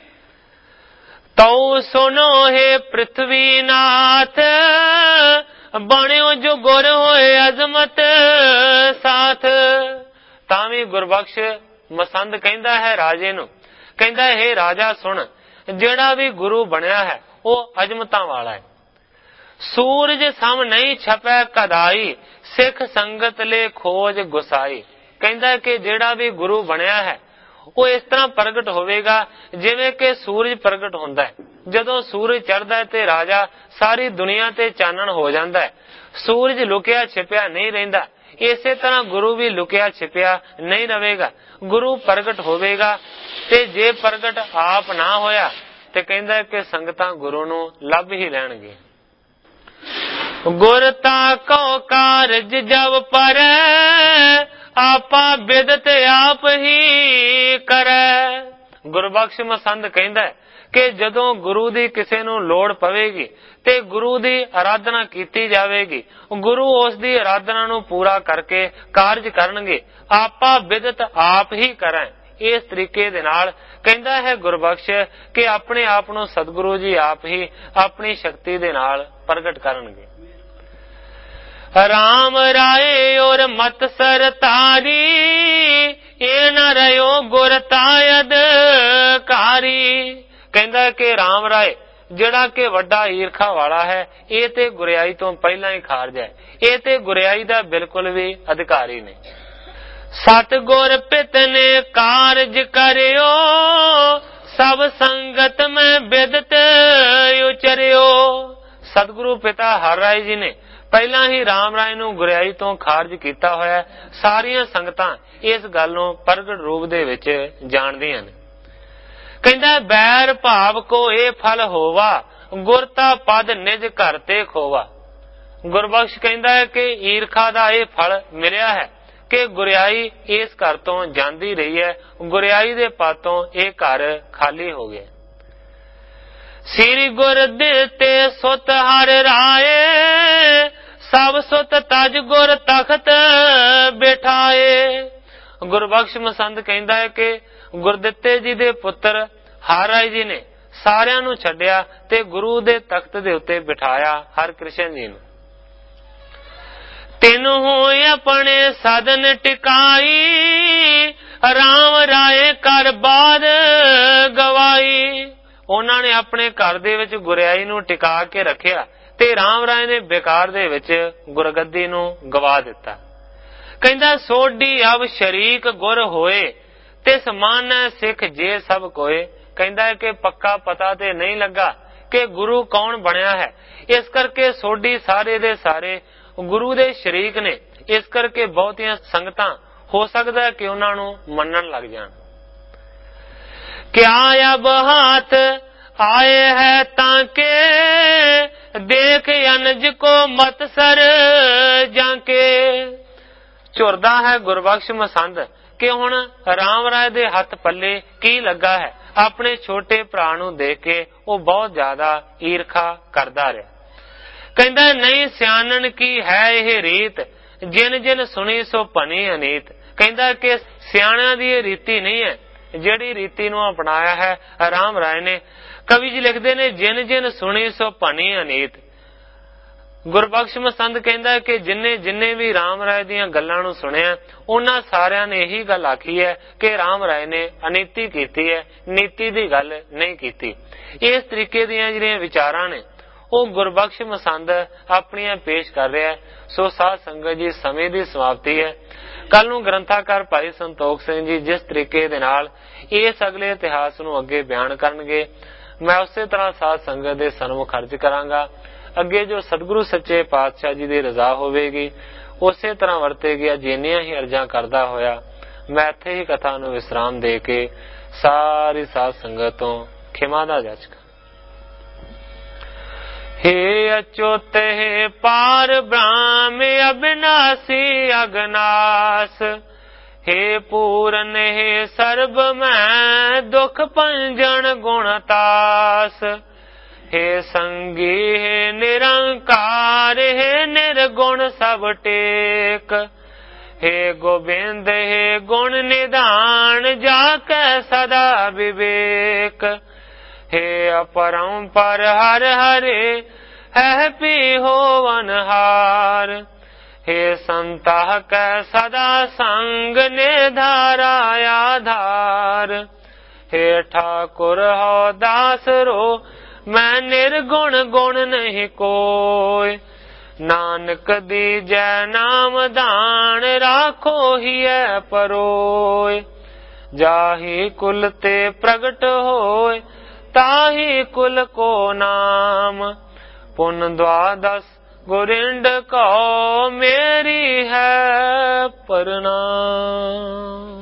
ਤਉ ਸੁਨੋ ਹੈ ਪ੍ਰਿਥਵੀ ਨਾਥ, ਬਣਿਓ ਜੋ ਗੁਰ ਹੋਏ ਅਜ਼ਮਤ ਸਾਥ। ਤਾਂ ਵੀ ਗੁਰਬਖਸ਼ ਮਸੰਦ ਕਹਿੰਦਾ ਹੈ ਰਾਜੇ ਨੂੰ, ਕਹਿੰਦਾ ਹੈ ਰਾਜਾ ਸੁਣ, ਜਿਹੜਾ ਵੀ ਗੁਰੂ ਬਣਿਆ ਹੈ ਉਹ ਅਜ਼ਮਤਾਂ ਵਾਲਾ ਹੈ। ਸੂਰਜ ਸਮ ਨਹੀਂ ਛਪੈ ਕਦਾਈ, ਸਿੱਖ ਸੰਗਤ ਲੈ ਖੋਜ ਗੁਸਾਈ। ਕਹਿੰਦਾ ਕਿ ਜਿਹੜਾ ਵੀ ਗੁਰੂ ਬਣਿਆ ਹੈ ਉਹ ਇਸ ਤਰ੍ਹਾਂ ਪ੍ਰਗਟ ਹੋਵੇਗਾ ਜਿਵੇਂ ਕਿ ਸੂਰਜ ਪ੍ਰਗਟ ਹੁੰਦਾ ਹੈ। ਜਦੋਂ ਸੂਰਜ ਚੜ੍ਹਦਾ ਹੈ ਤੇ ਰਾਜਾ ਸਾਰੀ ਦੁਨੀਆ ਤੇ ਚਾਨਣ ਹੋ ਜਾਂਦਾ ਹੈ। ਸੂਰਜ ਲੁਕਿਆ ਛਿਪਿਆ ਨਹੀਂ ਰਹਿੰਦਾ। ਇਸੇ ਤਰ੍ਹਾਂ ਗੁਰੂ ਵੀ ਲੁਕਿਆ ਛਿਪਿਆ ਨਹੀਂ ਰਹੇਗਾ, ਗੁਰੂ ਪ੍ਰਗਟ ਹੋਵੇਗਾ। ਤੇ ਜੇ ਪ੍ਰਗਟ ਆਪ ਨਾ ਹੋਇਆ ਤੇ ਕਹਿੰਦਾ ਕਿ ਸੰਗਤਾਂ ਗੁਰੂ ਨੂੰ ਲੱਭ ਹੀ ਲੈਣਗੇ। ਗੁਰ ਤਾ ਕਉ ਕਾਰਜ ਜਬ ਪਰੈ, ਆਪਾ ਬਿਦਤ ਆਪ ਹੀ ਕਰੈ। ਗੁਰਬਖਸ਼ ਮਸੰਦ ਕਹਿੰਦਾ ਕਿ ਜਦੋਂ ਗੁਰੂ ਦੀ ਕਿਸੇ ਨੂੰ ਲੋੜ ਪਵੇਗੀ ਤੇ ਗੁਰੂ ਦੀ ਆਰਾਧਨਾ ਕੀਤੀ ਜਾਵੇਗੀ, ਗੁਰੂ ਉਸ ਦੀ ਆਰਾਧਨਾ ਨੂੰ ਪੂਰਾ ਕਰਕੇ ਕਾਰਜ ਕਰਨਗੇ। ਆਪਾ ਬਿਦਤ ਆਪ ਹੀ ਕਰੈ। ਇਸ ਤਰੀਕੇ ਦੇ ਨਾਲ ਕਹਿੰਦਾ ਹੈ ਗੁਰਬਖਸ਼ ਕਿ ਆਪਣੇ ਆਪ ਨੂੰ ਸਤਿਗੁਰੂ ਜੀ ਆਪ ਹੀ ਆਪਣੀ ਸ਼ਕਤੀ ਦੇ ਨਾਲ ਪ੍ਰਗਟ ਕਰਨਗੇ। ਰਾਮ ਰਾਏ ਔਰ ਮਤ ਸਰਤਾਰੀ, ਇਹ ਨ ਰਿਓ ਗੁਰ ਤਾਇਦ ਕਾਰੀ। ਕਹਿੰਦਾ ਕਿ ਰਾਮ ਰਾਏ ਜਿਹੜਾ ਕਿ ਵੱਡਾ ਈਰਖਾ ਵਾਲਾ ਹੈ, ਇਹ ਤੇ ਗੁਰਿਆਈ ਤੋਂ ਪਹਿਲਾਂ ਹੀ ਖਾਰਜ ਹੈ। ਇਹ ਤੇ ਗੁਰਿਆਈ ਦਾ ਬਿਲਕੁਲ ਵੀ ਅਧਿਕਾਰੀ ਨਹੀਂ। ਸਤਿਗੁਰ ਪਿਤ ਨੇ ਕਾਰਜ ਕਰਿਓ, ਸਭ ਸੰਗਤ ਮੈਂ ਬਿਦਤ ਉਚਰਿਓ। ਸਤਿਗੁਰੂ ਪਿਤਾ ਹਰ ਰਾਏ ਜੀ ਨੇ ਪਹਿਲਾਂ ਹੀ ਰਾਮ ਰਾਏ ਨੂੰ ਗੁਰਿਆਈ ਤੋਂ ਖਾਰਜ ਕੀਤਾ ਹੋਇਆ। ਸਾਰੀਆਂ ਸੰਗਤਾਂ ਇਸ ਗੱਲ ਨੂੰ ਪ੍ਰਗਟ ਰੂਪ ਦੇ ਵਿੱਚ ਜਾਣਦੀਆਂ ਨੇ। ਕਹਿੰਦਾ ਬੈਰ ਭਾਵ ਕੋ ਇਹ ਫਲ ਹੋਵਾ, ਗੁਰਤਾ ਪਦ ਨਿਜ ਘਰ ਤੇ ਖੋਵਾ। ਗੁਰਬਖਸ਼ ਕਹਿੰਦਾ ਹੈ ਕਿ ਈਰਖਾ ਦਾ ਇਹ ਫਲ ਮਿਲਿਆ ਹੈ ਕਿ ਗੁਰਿਆਈ ਇਸ ਘਰ ਤੋਂ ਜਾਂਦੀ ਰਹੀ ਹੈ। ਗੁਰਿਆਈ ਦੇ ਪਾਤੋਂ ਇਹ ਘਰ ਖਾਲੀ ਹੋ ਗਿਆ। ਸ੍ਰੀ ਗੁਰ ਦਿੱਤੇ ਸੁਤ ਹਰ ਰਾਏ, ਸਭ ਸੁਤ ਤਜ ਗੁਰ ਤਖਤ ਬਿਠਾਏ। ਗੁਰਬਖਸ਼ ਮਸੰਦ ਕਹਿੰਦਾ ਹੈ ਕਿ ਗੁਰਦਿੱਤੇ ਜੀ ਦੇ ਪੁੱਤਰ ਹਰ ਰਾਏ ਜੀ ਨੇ ਸਾਰਿਆਂ ਨੂੰ ਛੱਡਿਆ ਤੇ ਗੁਰੂ ਦੇ ਤਖਤ ਦੇ ਉੱਤੇ ਬਿਠਾਇਆ ਹਰਿਕ੍ਰਿਸ਼ਨ ਜੀ ਨੂੰ। ਤਿੰਨ ਹੋਏ ਆਪਣੇ ਸਦਨ ਟਿਕਾਈ, ਰਾਮ ਰਾਏ ਕਰ ਬਾਦ ਗਵਾਈ। ਉਹਨਾਂ ਨੇ ਆਪਣੇ ਘਰ ਦੇ ਵਿੱਚ ਗੁਰਿਆਈ ਨੂੰ ਟਿਕਾ ਕੇ ਰੱਖਿਆ ਤੇ ਰਾਮ ਰਾਏ ਨੇ ਬੇਕਾਰ ਦੇ ਵਿੱਚ ਗੁਰਗੱਦੀ ਨੂੰ ਗਵਾ ਦਿੱਤਾ। ਕਹਿੰਦਾ ਸੋਢੀ ਅਬ ਸ਼ਰੀਕ ਗੁਰ ਹੋਏ, ਤੇ ਸਮਾਨ ਸਿੱਖ ਜੇ ਸਭ ਕੋਏ। ਕਹਿੰਦਾ ਹੈ ਕਿ ਪੱਕਾ ਪਤਾ ਤੇ ਨਹੀਂ ਲੱਗਾ ਕਿ ਗੁਰੂ ਕੌਣ ਬਣਿਆ ਹੈ, ਇਸ ਕਰਕੇ ਸੋਢੀ ਸਾਰੇ ਦੇ ਸਾਰੇ ਗੁਰੂ ਦੇ ਸ਼ਰੀਕ ਨੇ। ਇਸ ਕਰਕੇ ਬਹੁਤੀਆਂ ਸੰਗਤਾਂ ਹੋ ਸਕਦਾ ਕਿ ਉਹਨਾਂ ਨੂੰ ਮੰਨਣ ਲੱਗ ਜਾਣ। ਕਿਆ ਅਬ ਹਾਥ ਆਏ ਹੈ ਤਾਂ ਕੇ, ਦੇਖ ਅਨਜ ਕੋ ਮਤ ਸਰ ਜਾਂਕੇ। ਝੁਰਦਾ ਹੈ ਗੁਰਬਖਸ਼ ਮਸੰਦ ਕਿ ਹੁਣ ਰਾਮ ਰਾਏ ਦੇ ਹੱਥ ਪੱਲੇ ਕੀ ਲੱਗਾ ਹੈ। ਆਪਣੇ ਛੋਟੇ ਭਰਾ ਨੂੰ ਦੇਖ ਕੇ ਉਹ ਬਹੁਤ ਜ਼ਿਆਦਾ ਈਰਖਾ ਕਰਦਾ ਰਿਹਾ। ਕਹਿੰਦਾ ਨਹੀਂ ਸਿਆਣਨ ਕੀ ਹੈ ਇਹ ਰੀਤ, ਜਿਨ ਜਿਨ ਸੁਣੀ ਸੋ ਭਨੀ ਅਨੀਤ। ਕਹਿੰਦਾ ਕਿ ਸਿਆਣਿਆਂ ਦੀ ਇਹ ਰੀਤੀ ਨਹੀਂ ਹੈ ਜਿਹੜੀ ਰੀਤੀ ਨੂੰ ਅਪਣਾਇਆ ਹੈ ਰਾਮ ਰਾਏ ਨੇ। ਕਵੀ ਜੀ ਲਿਖਦੇ ਨੇ ਜਿਨ ਜਿਨ ਸੁਣੀ ਸੋ ਭਨੀ ਅਨੀਤ। ਗੁਰਬਖਸ਼ ਮਸੰਦ ਕਹਿੰਦਾ ਕਿ ਜਿੰਨੇ ਵੀ ਰਾਮ ਰਾਏ ਦੀਆਂ ਗੱਲਾਂ ਨੂੰ ਸੁਣਿਆ ਉਹਨਾਂ ਸਾਰਿਆਂ ਨੇ ਇਹੀ ਗੱਲ ਆਖੀ ਹੈ ਕਿ ਰਾਮ ਰਾਏ ਨੇ ਅਨੀਤੀ ਕੀਤੀ ਹੈ, ਨੀਤੀ ਦੀ ਗੱਲ ਨਹੀਂ ਕੀਤੀ। ਇਸ ਤਰੀਕੇ ਦੀਆਂ ਜਿਹੜੀਆਂ ਵਿਚਾਰਾਂ ਨੇ ਉਹ ਗੁਰਬਖਸ਼ ਮਸੰਦ ਆਪਣੀਆਂ ਪੇਸ਼ ਕਰ ਰਿਹਾ ਹੈ। ਸੋ ਸਾਧ ਸੰਗਤ ਜੀ, ਸਮੇਂ ਦੀ ਸਮਾਪਤੀ ਹੈ। ਕੱਲ ਨੂੰ ਗ੍ਰੰਥਾਕਾਰ ਭਾਈ ਸੰਤੋਖ ਸਿੰਘ ਜੀ ਜਿਸ ਤਰੀਕੇ ਦੇ ਨਾਲ ਇਸ ਅਗਲੇ ਇਤਿਹਾਸ ਨੂੰ ਅੱਗੇ ਬਿਆਨ ਕਰਨਗੇ, ਮੈਂ ਉਸੇ ਤਰ੍ਹਾਂ ਸਾਧ ਸੰਗਤ ਦੇ ਸਨਮੁਖ ਅਰਜ਼ ਕਰਾਂਗਾ। ਅੱਗੇ ਜੋ ਸਤਿਗੁਰੂ ਸੱਚੇ ਪਾਤਸ਼ਾਹ ਜੀ ਦੀ ਰਜ਼ਾ ਹੋਵੇਗੀ ਉਸੇ ਤਰ੍ਹਾਂ ਵਰਤੇਗੀ। ਜਿੰਨੀਆਂ ਹੀ ਅਰਜ਼ਾਂ ਕਰਦਾ ਹੋਇਆ ਮੈਂ ਇੱਥੇ ਹੀ ਕਥਾ ਨੂੰ ਵਿਸਰਾਮ ਦੇ ਕੇ ਸਾਰੀ ਸਾਧ ਸੰਗਤ ਤੋਂ ਖਿਮਾ ਦਾ ਜਾਚਕਾਂ। हे अच्युत हे पार ब्रह्म अविनाशी अगनाश, हे पूरन हे सर्ब मैं दुख पंजन गुणतास, हे संगी हे निरंकार हे निर्गुण सब टेक, हे गोबिंद हे गुण निधान जाके सदा विवेक। हे अपरंपर हर हरे है पी होवनहार। हे संता कै सदा संग निधारा आधार। हे ठाकुर हो दास रो मैं निर्गुण गुण नहीं कोय। नानक दीजै नाम दान राखो हिय परोय। जाहि कुल ते प्रगट होय ताहि कुल को नाम। पुन द्वादश गुरिंड को मेरी है प्रणाम।